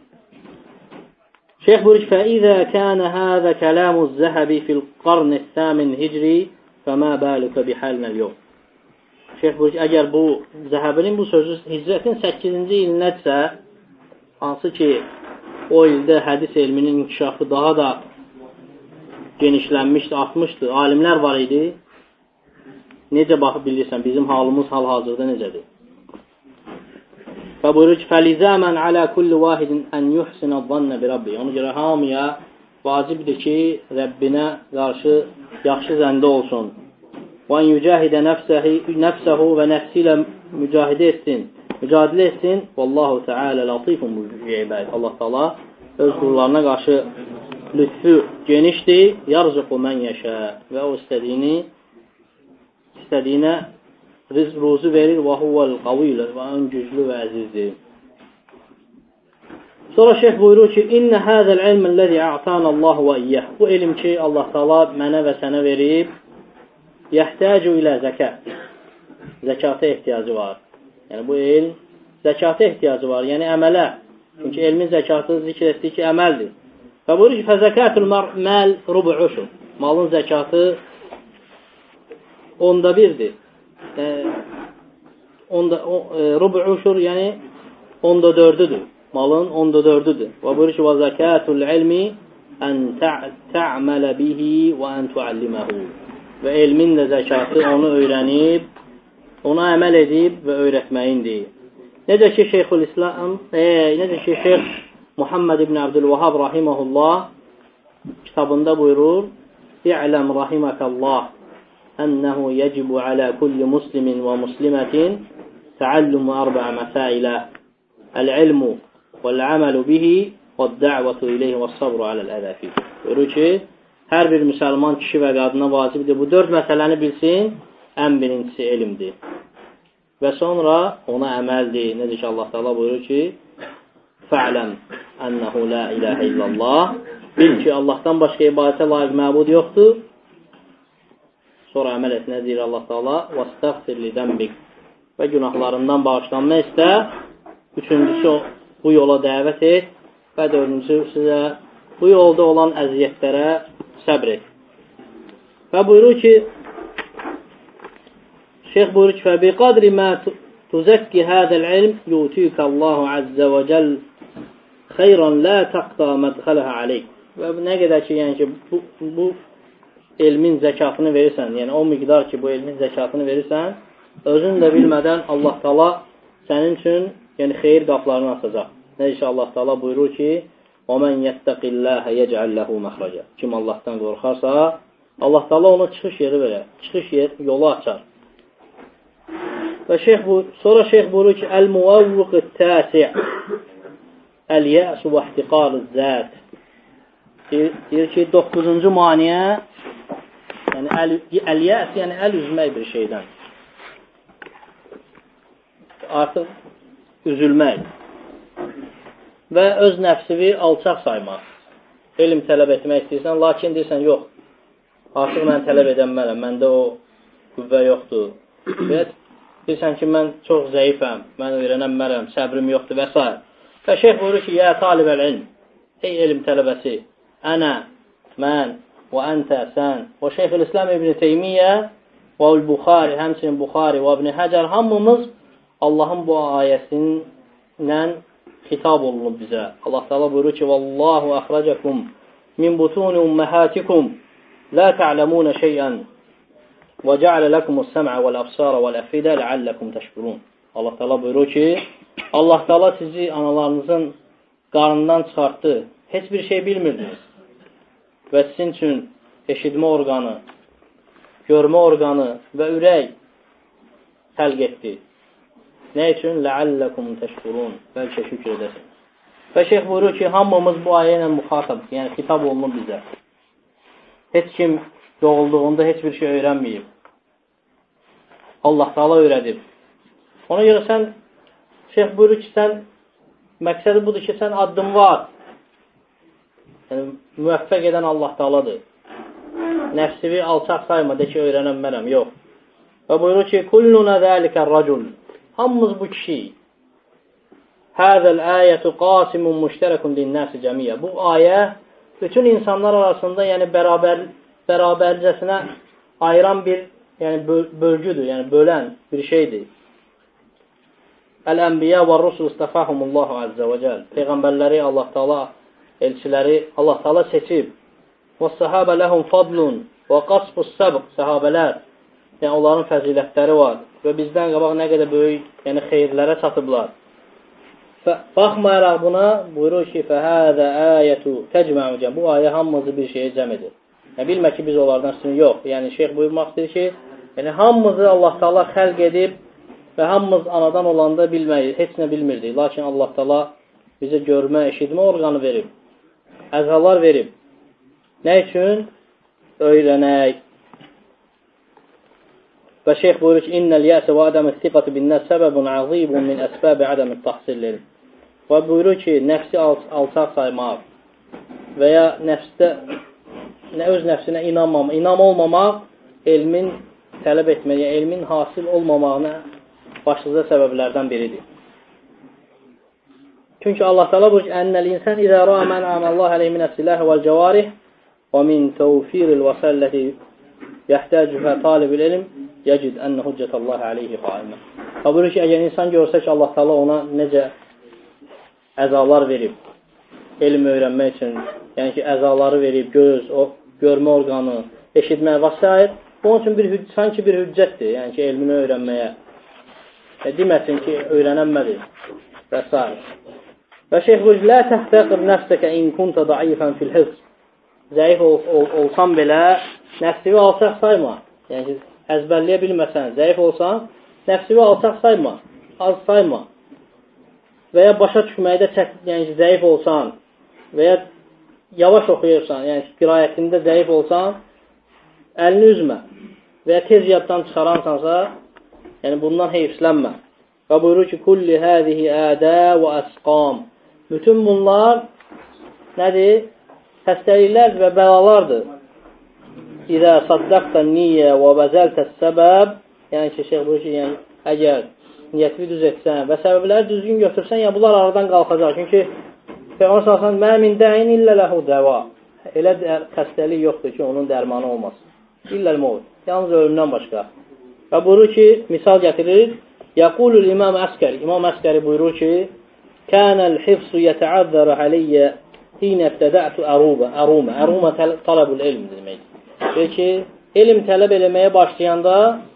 Şeyh buyurur ki: "Fəizə kənə həzə kələmuz zəhəbi fil qarn-ı səmin hicri fəmə bəlikə bihəlinəl yox." Şeyh buyurur ki, əgər bu Zəhəbinin bu sözü hicrətin səkkizinci ilindədirsə, hansı ki o ildə hədis elminin inkişafı daha da genişlənmişdi, artmışdı, alimlər var idi. Necə baxıb bilirsən, bizim halımız hal-hazırda necədir? Və buyurur ki: "Fəlizəmən alə kulli vahidin ən yuhsinə zannə bi Rabbi." Ona görə hamıya vacibdir ki, Rəbbinə qarşı yaxşı zəndə olsun. "Və ən yücəhidə nəfsəhu və nəfsi ilə mücahidə etsin, mücadilə etsin. Vallahu Teala latifun bi-ibad." Allah Teala öz qullarına qarşı lütfü genişdir. "Yarzuqu men yəşə." Və o istədiyini istədiyinə ruzu verir. "Və huvvel qaviyyə." Və ən güclü və əzizdir. Sonra şeyh buyurur ki: "İnne hadzal ilm'ellezî a'tanallahu və iyyah." Bu elm ki Allah Teala mənə və sənə verib, yəhtacu ilə zəkat. Zəkata ehtiyacı var. Yəni bu elm zəkata ehtiyacı var, yəni əmələ. Çünki elmin zəkatı zikr etdiyi ki, əməldir. Və buyurur ki: "Fəzəkatul mal rubu'u." Malın zəkatı onda birdir. E, onda e, rubu'u şur, yəni onda dördüdür. Malın onda dördüdür. Və buyurur ki: "Və zəkatul ilmi an ta'mala bihi və an tuallimahu." Və elmin də zəkatı onu öyrənib, ona əməl edib və öyrətməyindir. Necə ki Şeyxülislam, e, necə ki Şeyx Muhammed ibn Abdülvahhab rahimehullah kitabında buyurur: "İ'lem rahimakallah ennehu yecibu ala kulli muslimin və muslimetin ta'allumu arba'a mesaila: el-ilmu vel-amelu bihi ve'd-da'vatu ileyhi ve's-sabru ala'l-əzâ fîh." Buyurur ki, hər bir müsəlman kişi və qadına vacibdir bu dörd məsələni bilsin. Ən birincisi elmdir. Və sonra ona əməldir. Necə ki Allah Teala buyurur ki: "Fa'lam ennehu la ilahe illallah." Bil ki Allahdan başqa ibadətə layiq məbud yoxdur. Sonra əməl et, nə deyir Allah Teala? "Vəstəğfir li zənbik." Və günahlarından bağışlanma istə. Üçüncüsü bu yola dəvət et. Və dördüncüsü sizə bu yolda olan əziyyətlərə səbr et. Və buyurur ki, şeyh buyurur ki, "Fəbi qadri mə tuzəkki hədəl ilm yutikə Allahu əzzə və cəl xeyran la təqda mədxələhə aleyk." Və nə qədər ki, yəni ki, bu, bu elmin zəkatını verirsən, yəni o miqdar ki, bu elmin zəkatını verirsən, özün də bilmədən Allah Teala sənin üçün yəni xeyir qapılarını açacaq. Necə ki Allah Teala buyurur ki: "وَمَنْ يَتَّقِ اللّٰهَ يَجْعَلْ لَهُ مَخْرَجًا." Kim Allahdan qorxarsa, Allah Teala ona çıxış yeri verər, çıxış yer, yolu açar. Və şeyh bu, sonra şeyh buyurur ki: "El-muvavviq-t-tasi' el-yəs və ihtiqar-z-zat." Deyir ki, doqquzuncu maniyə, yəni el-yəs, yəni əl üzmək bir şeydən. Artıq üzülmək. Və öz nəfsivi alçaq saymaq. Elm tələb etmək istəyirsən, lakin deyirsən, yox, artıq mən tələb edənmərəm, məndə o qüvvə yoxdur. Və deyirsən ki, mən çox zəifəm, mən öyrənənmərəm, səbrim yoxdur və s. Və şeyh buyurur ki, yə talibəl ilm, ey elm tələbəsi, ənə mən, və əntə, sən. Və Şeyxülislam İbn Teymiyyə və Buxari, həmçinin Buxari və İbn Həcər hamımız Allahın bu ayəsindən xitab olunub bizə. Allah Teala buyurur ki: "Vallahu axrajakum min butuni ummahatikum la ta'lamun şey'an və ca'ala lakumus-sem'a vel-absara vel-afida la'allakum teşkurun." Allah Teala buyurur ki, Allah Teala sizi analarınızın qarnından çıxartdı. Heç bir şey bilmirdiniz. Və sizin üçün eşitmə orqanı, görmə orqanı və ürək xəlq etdi. Nə üçün? La'allakum teşkurun. Bəlkə şükür edəsiniz. Və şeyx buyurur ki, hamımız bu ayə ilə müxatab, yəni xitab olunur bizə. Heç kim doğulduğunda heç bir şey öyrənməyib. Allah Teala öyrədib. Ona görə sən, şeyx buyurur ki, sən, məqsədi budur ki, sən addım var. Yəni, müvəffəq edən Allah Teala'dır. Nəfsivi alçaq sayma, de ki, öyrənənmərəm, yox. Və buyurur ki, kulluna zəlikər racul. Hamımız bu kişi. Həzəl ayətu qasimun müştərəkun linnəsi cəmiyyə. Bu ayə bütün insanlar arasında yəni bərabər, bərabərcəsinə ayıran bir yəni bölgüdür, yəni bölən bir şeydir. Əl-ənbiyə və rusul istəfahumullahu əzzə və cəl. Peyğəmbərləri Allah Teala, elçiləri Allah Teala seçib. Və səhabə ləhum fadlun və qasbus səbq. Səhabələr, yəni onların fəzilətləri var və bizdən qabaq nə qədər böyük yəni xeyirlərə çatıblar. Baxmayaraq buna buyurur ki, fəhədə ayətu təcmə'u. Bu ayə hamımızı bir şeyə cəm edir. Yəni, bilmə ki, biz onlardan üstün yox. Yəni, şeyx buyurmaq istəyir ki, yəni, hamımızı Allah Teala xəlq edib və hamımız anadan olanda bilməyik, heç nə bilmirdik. Lakin Allah Teala bizə görmə, eşitmə orqanı verib, əzalar verib. Nə üçün? Öyrənək. Və şeyx buyurur ki, innəl yəsə və ədəmə siqatı binnəs səbəbun azibun min əsbəbi ədəmi tahsillir. Və buyurur ki, nəfsi alçaq saymaq və ya nəfsdə nə öz nəfsinə inanmamaq, inam olmamaq elmin tələb etməyə, elmin hasil olmamağına başlıca səbəblərdən biridir. Çünki Allah Teala buyurur ki, ennəl insan izə ra'a mən aməlləhu aleyhi minəs-silah vəl-cəvarih və min təvfiril vəsəlləti yəhtəcüfə talib-ül elm yəcid ənə hüccətəllahi aleyhi qaimə. Və buyurur ki, əgər insan görsə ki, Allah Teala ona necə əzalar verib, elm öyrənmək üçün, yəni ki, əzaları verib, göz, o, görmə orqanı, eşitmə və s. Bunun üçün bir, sanki bir hüccətdir, yəni ki, elmini öyrənməyə. E, deməsin ki, öyrənənmədir və s. Və şeyh buyur, lə təhtəqir nəfsəkə in kunta daifən fil hıfz. Zəif ol, ol, olsan belə, nəfsivi alçaq sayma. Yəni ki, əzbərləyə bilməsən, zəif olsan, nəfsivi alçaq sayma, az sayma. Və ya başa düşməkdə çət, yəni ki, zəif olsan və ya yavaş oxuyursan, yəni ki, qirayətində zəif olsan, əlini üzmə və ya tez yaddan çıxaransansa, yəni bundan heyfslənmə. Və buyurur ki, kulli həzihi ədə və əsqam. Bütün bunlar nədir? Xəstəliklərdir və bəlalardır. İzə saddaqta niyyə və bəzəltəs səbəb, yəni ki, şeyh buyurur ki, yəni, əgər niyyətini düz etsən və səbəbləri düzgün götürsən, yəni bunlar aradan qalxacaq. Çünki Peyğəmbər sallallahu əleyhi və səlləm "Mə min dəin illə lehu dəva." Elə xəstəlik yoxdur ki, onun dərmanı olmasın. İlləl mevt. Yalnız ölümdən başqa. Və buyurur ki, misal gətirir. Yəqulul İmam Əskəri. İmam Əskəri buyurur ki, "Kənəl hifzu yetəəzzəru aleyyə hinə ibtədə'tu ərumə." Ərumə, ərumə tələbül elm demək. Deyir ki, elm tələb eləməyə başlayanda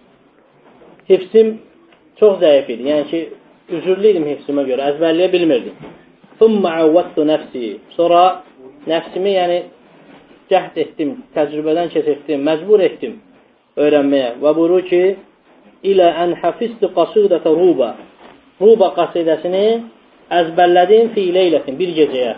hifzim çox zəif idi. Yəni ki, üzürlü idim hifzimə görə, əzbərləyə bilmirdim. Thumma avvattu nəfsi. Sonra nəfsimi yəni cəhd etdim, təcrübədən keçirtdim, məcbur etdim öyrənməyə. Və buyurur ki, ilə ən hafiztu qasidətə ruba. Ruba qasidəsini əzbərlədim fi leylətin, bir gecəyə.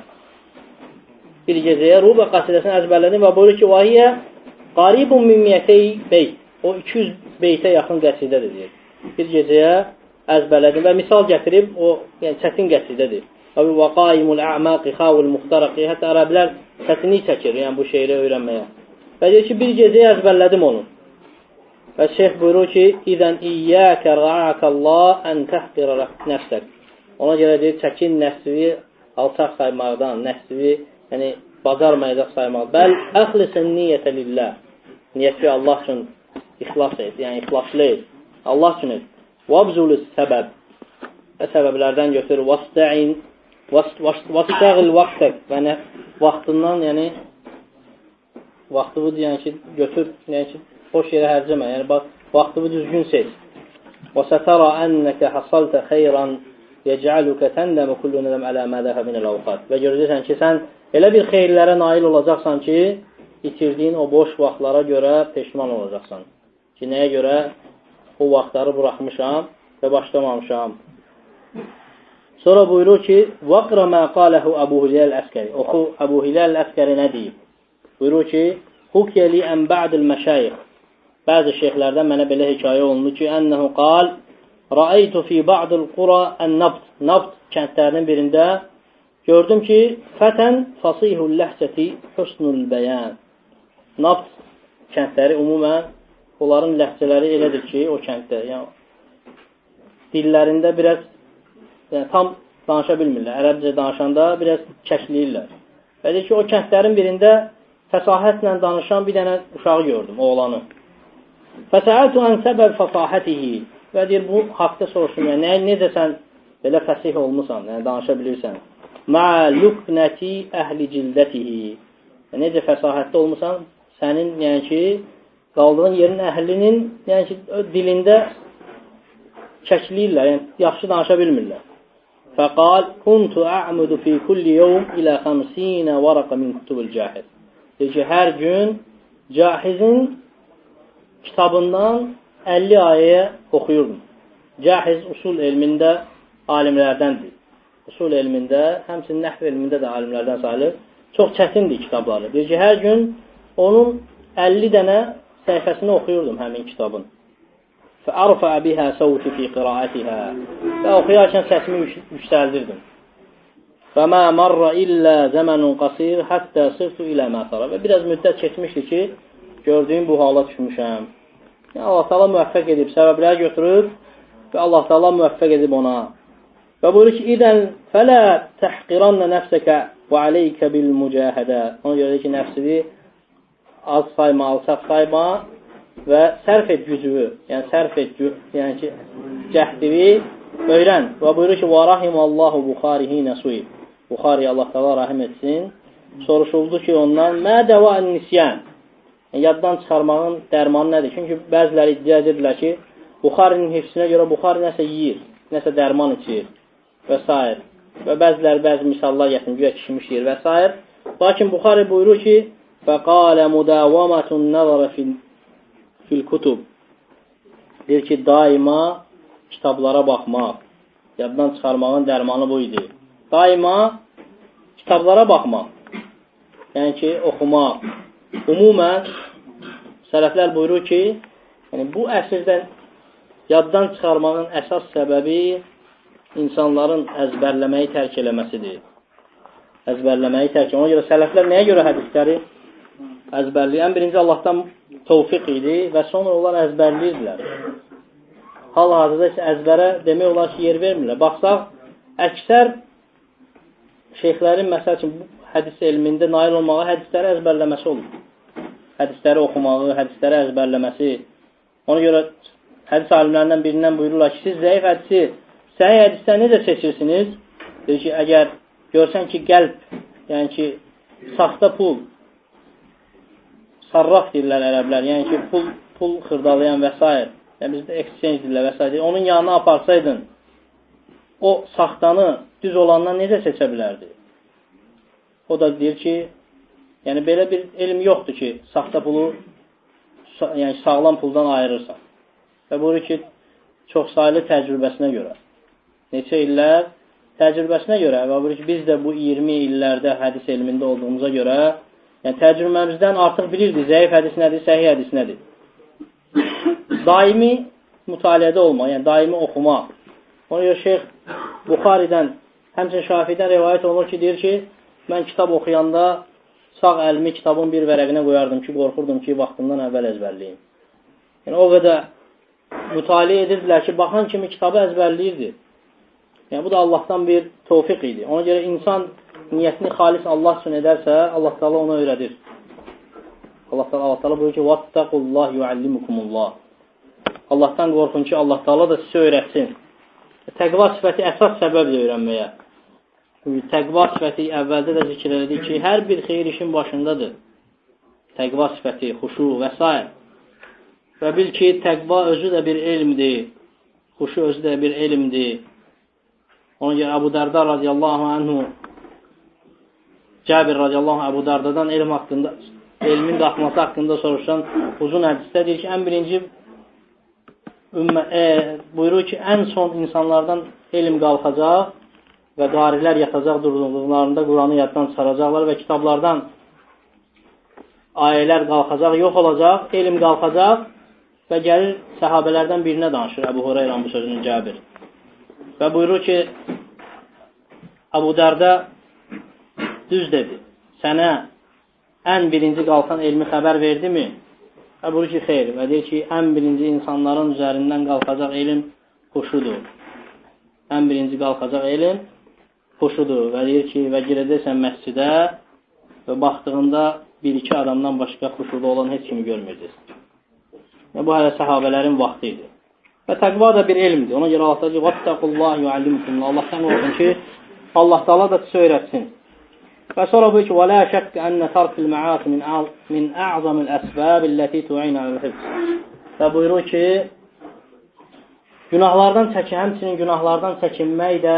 Bir gecəyə ruba qasidəsini əzbərlədim və buyurur ki, vahiyyə qaribun min miyyətey beyt. O iki yüz beytə yaxın qəsidədir deyir. Bir gecəyə əzbərlədim və misal gətirib, o yəni çətin qəsidədir. Və qaimul a'maqi xavul muxtaraqi. Hətta ərəblər çətinlik çəkir, yəni bu şeiri öyrənməyə. Və deyir ki, bir gecəyə əzbərlədim onu. Və şeyx buyurur ki, İzən iyyəkə ra'akallah ən təhqirə nəfsək. Ona görə deyir, çəkin nəfsivi alçaq saymaqdan, nəfsivi yəni, bacarmayacaq saymaq. Bəl əxlisin niyyətə lillah. Niyyəti Allah üçün ixlas et, yəni ixlaslı et. Allah üçün et. Vabzulis səbəb. Və səbəblərdən götür. Vasta'in vasta'il vaqtak. Yəni vaxtından, yəni vaxtı bu yəni ki, götür, yəni ki, boş yerə hərcəmə. Yəni bax, vaxtı bu düzgün seç. Və satara annaka hasalta xeyran yec'aluka tandam kullu nadam ala ma dhaha min al-awqat. Və görəcəksən ki, sən elə bir xeyirlərə nail olacaqsan ki, itirdiyin o boş vaxtlara görə peşman olacaqsan. Ki, nəyə görə o vaxtları buraxmışam və başlamamışam. Sonra buyurur ki, vaqra ma qalahu Abu Hilal al-Askari. Oxu, Abu Hilal al-Askari nə deyib? Buyurur ki, hukiyeli ən ba'dil məşayix. Bəzi şeyhlərdən mənə belə hikayə olundu ki, ənəhu qal, rəaytu fi ba'dil qura ən-nabt. Nabt kəndlərinin birində gördüm ki, fətən fasihul ləhcəti husnul bəyan. Nabt kəndləri umumən, onların ləhcələri elədir ki, o kənddə, yəni, dillərində biraz, yəni, tam danışa bilmirlər. Ərəbcə danışanda biraz kəşləyirlər. Və deyir ki, o kəndlərin birində fəsahətlə danışan bir dənə uşağı gördüm, oğlanı. Fəsəəltu ən səbəb fəsahətihi. Və deyir, bu haqda soruşum, yəni, necə sən belə fəsih olmusan, yəni danışa bilirsən. Mə luknəti əhli cildətihi. Necə fəsahətli olmusan, sənin, yəni ki, qaldığın yerin əhlinin, yəni ki, dilində kəşləyirlər, yəni yaxşı danışa bilmirlər. Fəqal, kuntu a'mudu fi kulli yevm ilə xəmsinə varaqa min kutubul cahiz. Deyir ki, hər gün Cahizin kitabından əlli ayəyə oxuyurdum. Cahiz usul elmində alimlərdəndir. Usul elmində, həmçinin nəhv elmində də alimlərdən sayılır. Çox çətindir kitabları. Deyir ki, hər gün onun əlli dənə səhifəsini oxuyurdum həmin kitabın. Fəarfə bihə səvti fi qiraətihə. Və oxuyarkən səsimi yüksəldirdim. Fəmə marra illə zəmənun qasir həttə sırtu ilə məsara. Və biraz müddət keçmişdi ki, gördüyüm bu hala düşmüşəm. Yəni, Allah Teala müvəffəq edib, səbəbləri götürüb və Allah Teala müvəffəq edib ona. Və buyurur ki, idən fələ təhqirannə nəfsəkə və aleykə bil mücəhidə. Ona görə ki, nəfsini az sayma, alçaq sayma və sərf et gücüvü, yəni sərf et, yəni ki, cəhdini öyrən. Və buyurur ki, və rahimallahu Buxarihi nəsui. Buxari Allah Teala rahim etsin. Soruşuldu ki, ondan mə dəvən nisyan. Yəni, yaddan çıxarmağın dərmanı nədir? Çünki bəziləri iddia edirlər ki, Buxarinin hifzinə görə Buxari nəsə yiyir, nəsə dərman içir və s. Və bəziləri bəzi misallar gətirir, güya kişmiş yiyir və s. Lakin Buxari buyurur ki, fəqalə müdəvəmətun nəzərə fil kutub. Deyir ki, daima kitablara baxmaq, yaddan çıxarmağın dərmanı bu idi. Daima kitablara baxmaq, yəni ki, oxumaq. Umumən, sələflər buyurur ki, yəni, bu əsrdən yaddan çıxarmağın əsas səbəbi insanların əzbərləməyi tərk eləməsidir. Əzbərləməyi tərk eləməsidir. Ona görə sələflər nəyə görə hədisləri əzbərləyir? Ən birinci Allahdan tövfiq idi və sonra onlar əzbərləyirdilər. Hal-hazırda isə əzbərə demək olar ki, yer vermirlər. Baxsaq, əksər şeyxlərin, məsəl üçün, bu hədis elmində nail olmağı hədisləri əzbərləməsi olur. Hədisləri oxumağı, hədisləri əzbərləməsi. Ona görə hədis alimlərindən birindən buyururlar ki, siz zəif hədisi, səhih hədisləri necə seçirsiniz? Deyir ki, əgər görsən ki, qəlb, yəni ki, saxta pul, sarraf deyirlər ərəblər, yəni ki, pul, pul xırdalayan və s. Yəni, bizdə exchange deyirlər və s. Onun yanına aparsaydın, o saxtanı düz olandan necə seçə bilərdi? O da deyir ki, yəni belə bir elm yoxdur ki, saxta pulu yəni sağlam puldan ayırırsan. Və buyurur ki, çox sayılı təcrübəsinə görə. Neçə illər təcrübəsinə görə. Və buyurur ki, biz də bu iyirmi illərdə hədis elmində olduğumuza görə, yəni təcrübəmizdən artıq bilirdik, zəif hədis nədir, səhih hədis nədir. Daimi mütaliədə olmaq, yəni daimi oxumaq. Ona görə Şeyx Buxaridən, həmçinin Şafiidən rivayət olunur ki, deyir ki, mən kitab oxuyanda sağ əlimi kitabın bir vərəqinə qoyardım ki, qorxurdum ki, vaxtından əvvəl əzbərləyim. Yəni, o qədər mütaliə edirdilər ki, baxan kimi kitabı əzbərləyirdi. Yəni, bu da Allahdan bir tövfiq idi. Ona görə insan niyyətini xalis Allah üçün edərsə, Allah Taala ona öyrədir. Allah Taala Allah Taala buyurur ki: "Vattaqullah yuallimukumullah." Allahdan qorxun ki, Allah Taala da sizə öyrətsin. Təqva sifəti əsas səbəbdir öyrənməyə. Təqva sifəti əvvəldə də zikr elədik ki, hər bir xeyir işin başındadır. Təqva sifəti, xuşu və s. Və bil ki, təqva özü də bir elmdir. Xuşu özü də bir elmdir. Ona görə Əbu Dərda radiyallahu anhu, Cabir radiyallahu anhu Əbu Dərdadan elm haqqında, elmin qalxması haqqında soruşan uzun hədisdə deyir ki, ən birinci ümmə, e, buyurur ki, ən son insanlardan elm qalxacaq və qarilər yatacaq durduğlarında Quranı yaddan çıxaracaqlar və kitablardan ayələr qalxacaq, yox olacaq, elm qalxacaq və gəlir səhabələrdən birinə danışır Əbu Hureyra bu sözünü Cabir. Və buyurur ki, Əbu Dərdə düz dedi. Sənə ən birinci qalxan elmi xəbər verdi mi? Və buyurur ki, xeyr. Və deyir ki, ən birinci insanların üzərindən qalxacaq elm xuşudur. Ən birinci qalxacaq elm xuşudur. Və deyir ki, və girəcəksən məscidə və baxdığında bir-iki adamdan başqa xuşuda olan heç kimi görməyəcəksən. Və bu hələ səhabələrin vaxtı idi. Və təqva da bir elmdir. Ona görə Allah deyir, "Vattaqullah yuallimukumullah." Allahdan qorxun ki, Allah Taala da sizə öyrətsin. Və sonra buyur ki, "Və la şəkkə ennə tarkil məasi min min a'zamil əsbab allati tu'inu al-hifz." Və buyurur ki, günahlardan çəkin, həmçinin günahlardan çəkinmək də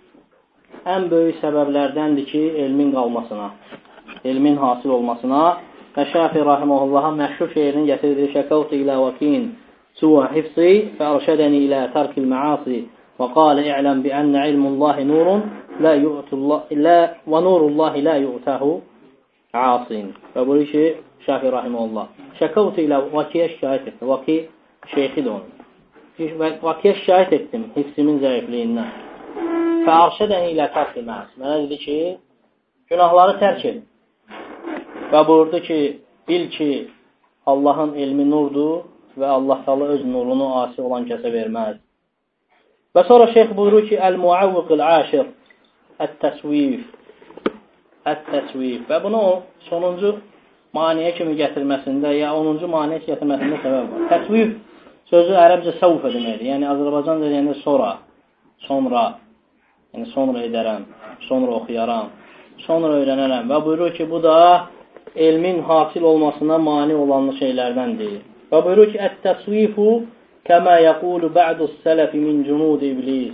ən böyük səbəblərdəndir ki, elmin qalmasına, elmin hasil olmasına. Və Şafi rahimehullah'a məşhur şeirini gətirir. "Şəkavtu ilə vakin su'a hifzi fərşədəni ilə tərkil məasi və qalə i'ləm bi ənə ilmullahi nurun la yu'tullah illa və nurullahi la yu'tahu asin." Və buyurur ki, Şafi rahimehullah, "Şəkavtu ilə vakiyə şikayət etdim." Vaki şeyxidir onun. Vakiyə şikayət etdim hifzimin zəifliyindən. Fərşədəni ilə tərkil məasi. Mənə dedi ki, günahları tərk edin. Və buyurdu ki, bil ki, Allahın elmi nurdur və Allah Taala öz nurunu asi olan kəsə verməz. Və sonra şeyx buyurur ki, "Əl-muavviqil aşir, ət-təsvif, ət-təsvif." Və bunu o sonuncu maniyə kimi gətirməsində, ya onuncu maniyə gətirməsində səbəb var. Təsvif sözü ərəbcə səvfə deməkdir. Yəni Azərbaycanca deyəndə sonra, sonra, yəni sonra edərəm, sonra oxuyaram, sonra öyrənərəm. Və buyurur ki, bu da elmin hasil olmasına mani olan şeylərdəndir. Və buyurur ki, "Ət-təsvifu kəmə yəqulu ba'dus sələfi min cunud iblis."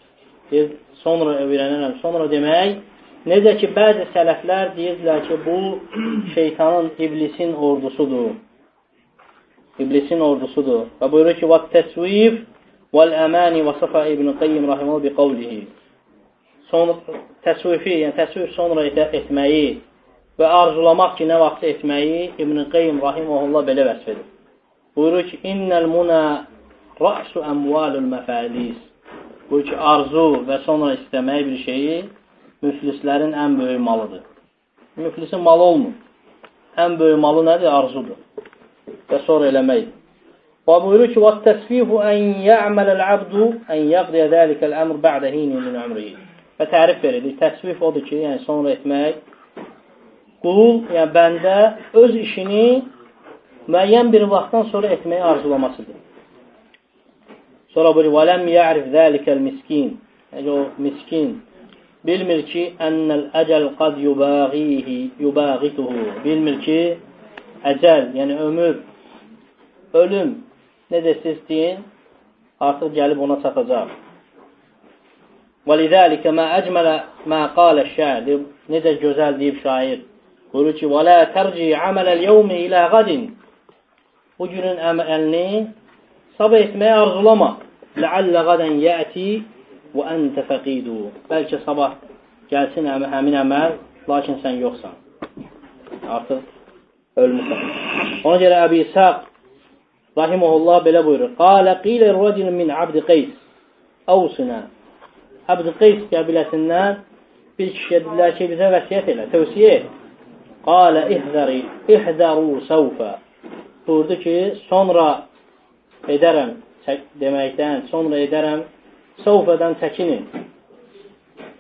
Sonra öyrənərəm, sonra demək, necə ki, bəzi sələflər deyirdilər ki, bu şeytanın, iblisin ordusudur. İblisin ordusudur. Və buyurur ki, "Vət-təsvif vəl-əmani və səfə İbn Qayyim rahiməhullah bi qavlihi." Sonra təsvifi, yəni təsvif sonra etməyi və arzulamaq ki, nə vaxt etməyi İbn Qayyim rahimehullah belə vəsf edir. Buyurur ki, "İnnəl muna ra'su əmvalul məfəlis." Buyurur ki, arzu və sonra istəmək bir şeyi müflislərin ən böyük malıdır. Müflisin malı olmur. Ən böyük malı nədir? Arzudur. Və sonra eləməkdir. Və buyurur ki, "Vət-təsvifu ən ya'mələl abdu ən yaqdiyə zəlikəl əmr ba'də hinin min ömrihi." Və tərif verilir. Təsvif odur ki, yəni sonra etmək, qul, yəni bəndə öz işini müəyyən bir vaxtdan sonra etməyi arzulamasıdır. Sonra buyurur, "Vələm ya'rif zəlikəl miskin." Yəni o miskin bilmir ki, "Ennəl əcəl qad yubağihi, yubağituhu." Bilmir ki, əcəl, yəni ömür, ölüm, necə siz deyin, artıq gəlib ona çatacaq. وَلِذَٰلِكَ مَا أَجْمَلَ مَا قَالَ الشَّاعِرِ Necə gözəl deyib şair. Buyurur ki, وَلَا تَرْجِي عَمَلَ الْيَوْمِ إِلَى غَدٍ Bugünün əməlini sabah etməyə arzulama. لَعَلَّ غَدًا يَأْتِي وَأَنْتَ فَقِيدُ Bəlkə sabah gəlsin həmin əməl, lakin sən yoxsan. Artıq ölmüsən. Ona görə Əbi İshaq rahimehullah belə buyurur. قَالَ قِيلَ الرَّجُلُ مِنْ عَبْدِ قَيْسِ أَوْصِنَا Əbd-i Qeys qəbiləsindən bir kişiyə dedilər ki, bizə vəsiyyət elə, tövsiyə et. Qalə ihdəri, ihdəru səvfə. Buyurdu ki, sonra edərəm deməkdən, sonra edərəm, səvfədən çəkinin.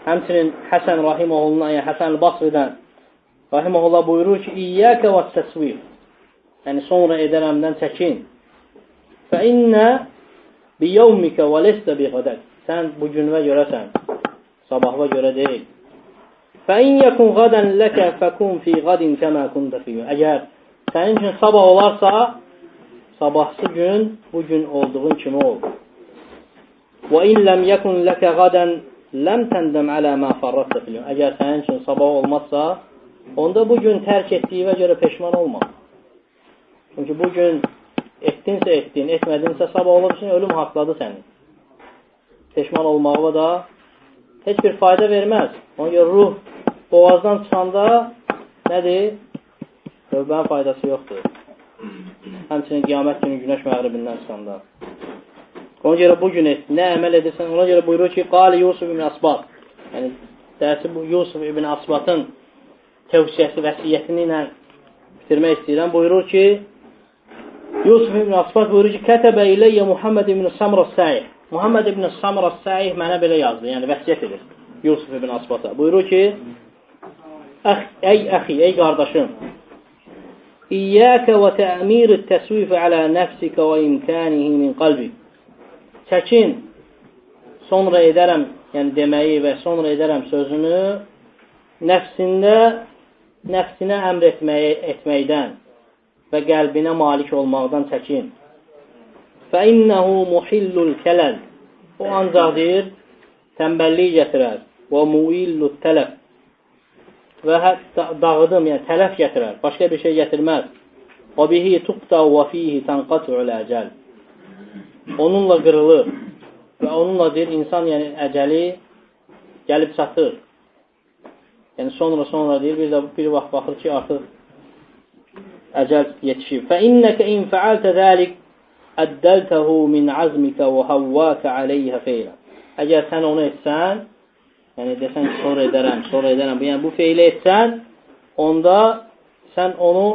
Həmçinin Həsən Rahimoğlu'ndan, yəni Həsən Basri'dən Rahimoğlu buyurur ki, İyyəkə və təsvir. Yəni, sonra edərəmdən çəkin. Fə innə biyevmikə və lestə bi qədək. Sən bu günvə görəsən, sabahva görə deyil. Fə in yəkun qadən ləkə fəkun fi qadin kəmə kuntə fi. Əgər sənin üçün sabah olarsa, sabahsı gün bu gün olduğun kimi ol. Və in ləm yəkun ləkə qadən ləm təndəm alə mə farratdə fil. Əgər sənin üçün sabah olmazsa, onda bu gün tərk etdiyivə görə peşman olma. Çünki bu gün etdinsə etdin, etmədinsə sabah olursun, ölüm haqladı səni. Peşman olmağı da heç bir fayda verməz. Ona görə ruh boğazdan çıxanda nədir? Tövbənin faydası yoxdur. Həmçinin qiyamət günü günəş məğribindən çıxanda. Ona görə bu gün et, nə əməl edirsən, ona görə buyurur ki, Qali Yusuf ibn Asbat. Yəni, dərsi bu Yusuf ibn Asbatın tövsiyəsi, vəsiyyətini ilə bitirmək istəyirəm. Buyurur ki, Yusuf ibn Asbat buyurur ki, Kətəbə iləyyə Muhammed ibn Samr as-Sa'ih. Muhammed ibn Samr as-Sa'ih mənə belə yazdı, yəni vəsiyyət edir Yusuf ibn Asbata. Buyurur ki, Ey əxi, ey qardaşım, İyyəkə və tə'mir-i təsvif alə nəfsikə və imkanihi min qalbi. Çəkin, sonra edərəm, yəni deməyi və sonra edərəm sözünü nəfsində, nəfsinə əmr etməyi, etməkdən və qəlbinə malik olmaqdan çəkin. Fəinnəhu muhillul kələl. O ancaq deyir, təmbəllik gətirər. Və muillul tələf. Və dağıdım, yəni tələf gətirər. Başqa bir şey gətirməz. Və bihi tuqta və fihi tənqatü'l əcəl. Onunla qırılır. Və onunla deyir, insan yəni əcəli gəlib çatır. Yəni sonra sonra deyir, bir, də, bir vaxt baxır ki, artıq əcəl yetişib. Fəinnəkə in fəaltə zəlik əddəltəhu min azmikə və havvəkə aleyhə feylə. Əgər sən onu etsən, yəni desən ki, sonra edərəm, sonra edərəm, yəni bu feyli etsən, onda sən onu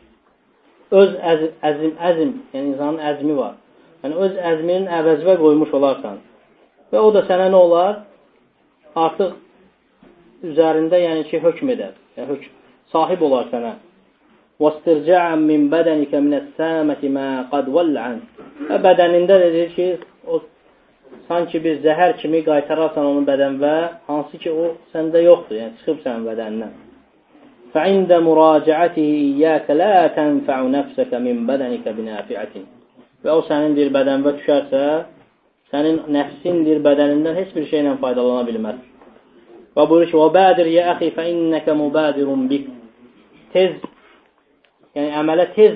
öz əzm, əzm, əzm yəni insanın əzmi var. Yəni öz əzminin əvəzvə qoymuş olarsan. Və o da sənə nə olar? Artıq üzərində yəni ki, hökm edər. Yəni hökm, sahib olar sənə. وَاسْتِرْجَعًا مِنْ بَدَنِكَ مِنَ السَّامَةِ مَا قَدْ وَلَّعًا. Və bədənində deyir ki, o, sanki bir zəhər kimi qaytararsan onun bədən və hansı ki o səndə yoxdur, yəni çıxıb sənin bədənindən. فَعِنْدَ مُرَاجَعَتِهِ إِيَّاكَ لَا تَنْفَعُ نَفْسَكَ مِنْ بَدَنِكَ بِنَافِعَةٍ. Və o sənindir bədənvə düşərsə, sənin nəfsindir bədənindən heç bir şeylə faydalana bilməz. Və buyurur ki, وَبَادِرْ يَا أَخِي فَإِنَّكَ مُبَادِرٌ بِكْ. Tez, yəni əmələ tez,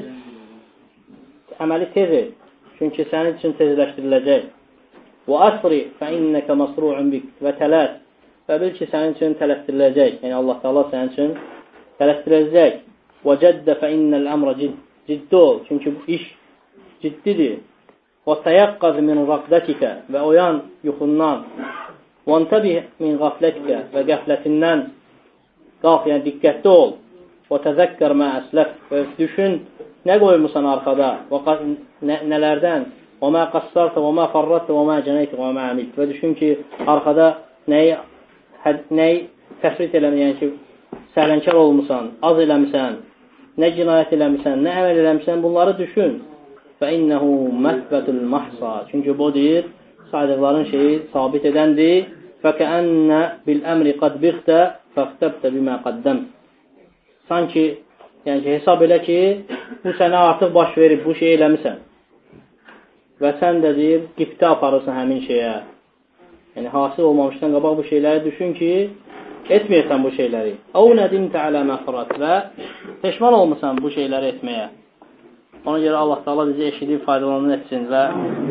əməli tez et, çünki sənin üçün tezləşdiriləcək. وَأَسْرِ فَإِنَّكَ مَسْرُعٌ بِكْ. Və tələs, və bil ki, sənin üçün tələsdiriləcək. Yəni Allah Teala sənin üçün tələsdiriləcək. وَجَدَّ فَإِنَّ الْأَمْرَ ciddi ol, çünki bu iş ciddidir. وَتَيَقَّذْ مِنْ رَقْدَتِكَ. Və oyan yuxundan. وَانْتَبِهْ مِنْ غَفْلَتِكَ. Və qəflətindən qalx, yəni diqqətli ol. وَتَذَكَّرْ مَا أَسْلَفْ. Və düşün, nə qoymusan arxada, nə, nələrdən, وَمَا قَصَّرْتَ وَمَا فَرَّتَ وَمَا جَنَيْتَ وَمَا عَمِلْتَ. Və düşün ki, arxada nəyi, nəyi təfrit eləmisən, yəni ki, səhlənkar olmusan, az eləmisən, nə cinayət eləmisən, nə əməl eləmisən, bunları düşün. فَإِنَّهُ مَثْبَةُ الْمَحْصَى. Çünki bu deyir, saydıqların şeyi sabit edəndir. فَكَأَنَّ بِالْأَمْرِ قَدْ بِغْتَ فَاخْتَبْتَ بِمَا قَدَّمْ. Sanki, yəni ki, hesab elə ki, bu sənə artıq baş verib, bu şey eləmisən. Və sən də deyir, qibtə aparırsan həmin şeyə. Yəni, hasil olmamışdan qabaq bu şeyləri düşün ki, etməyəsən bu şeyləri. Əv nədimtə alə məxrat. Və peşman olmuşsan bu şeyləri etməyə. Ona görə Allah Teala bizi eşidib faydalanın etsin və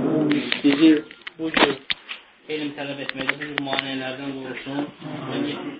bizi bu cür elm tələb etməkdə bu cür maniyələrdən qorusun.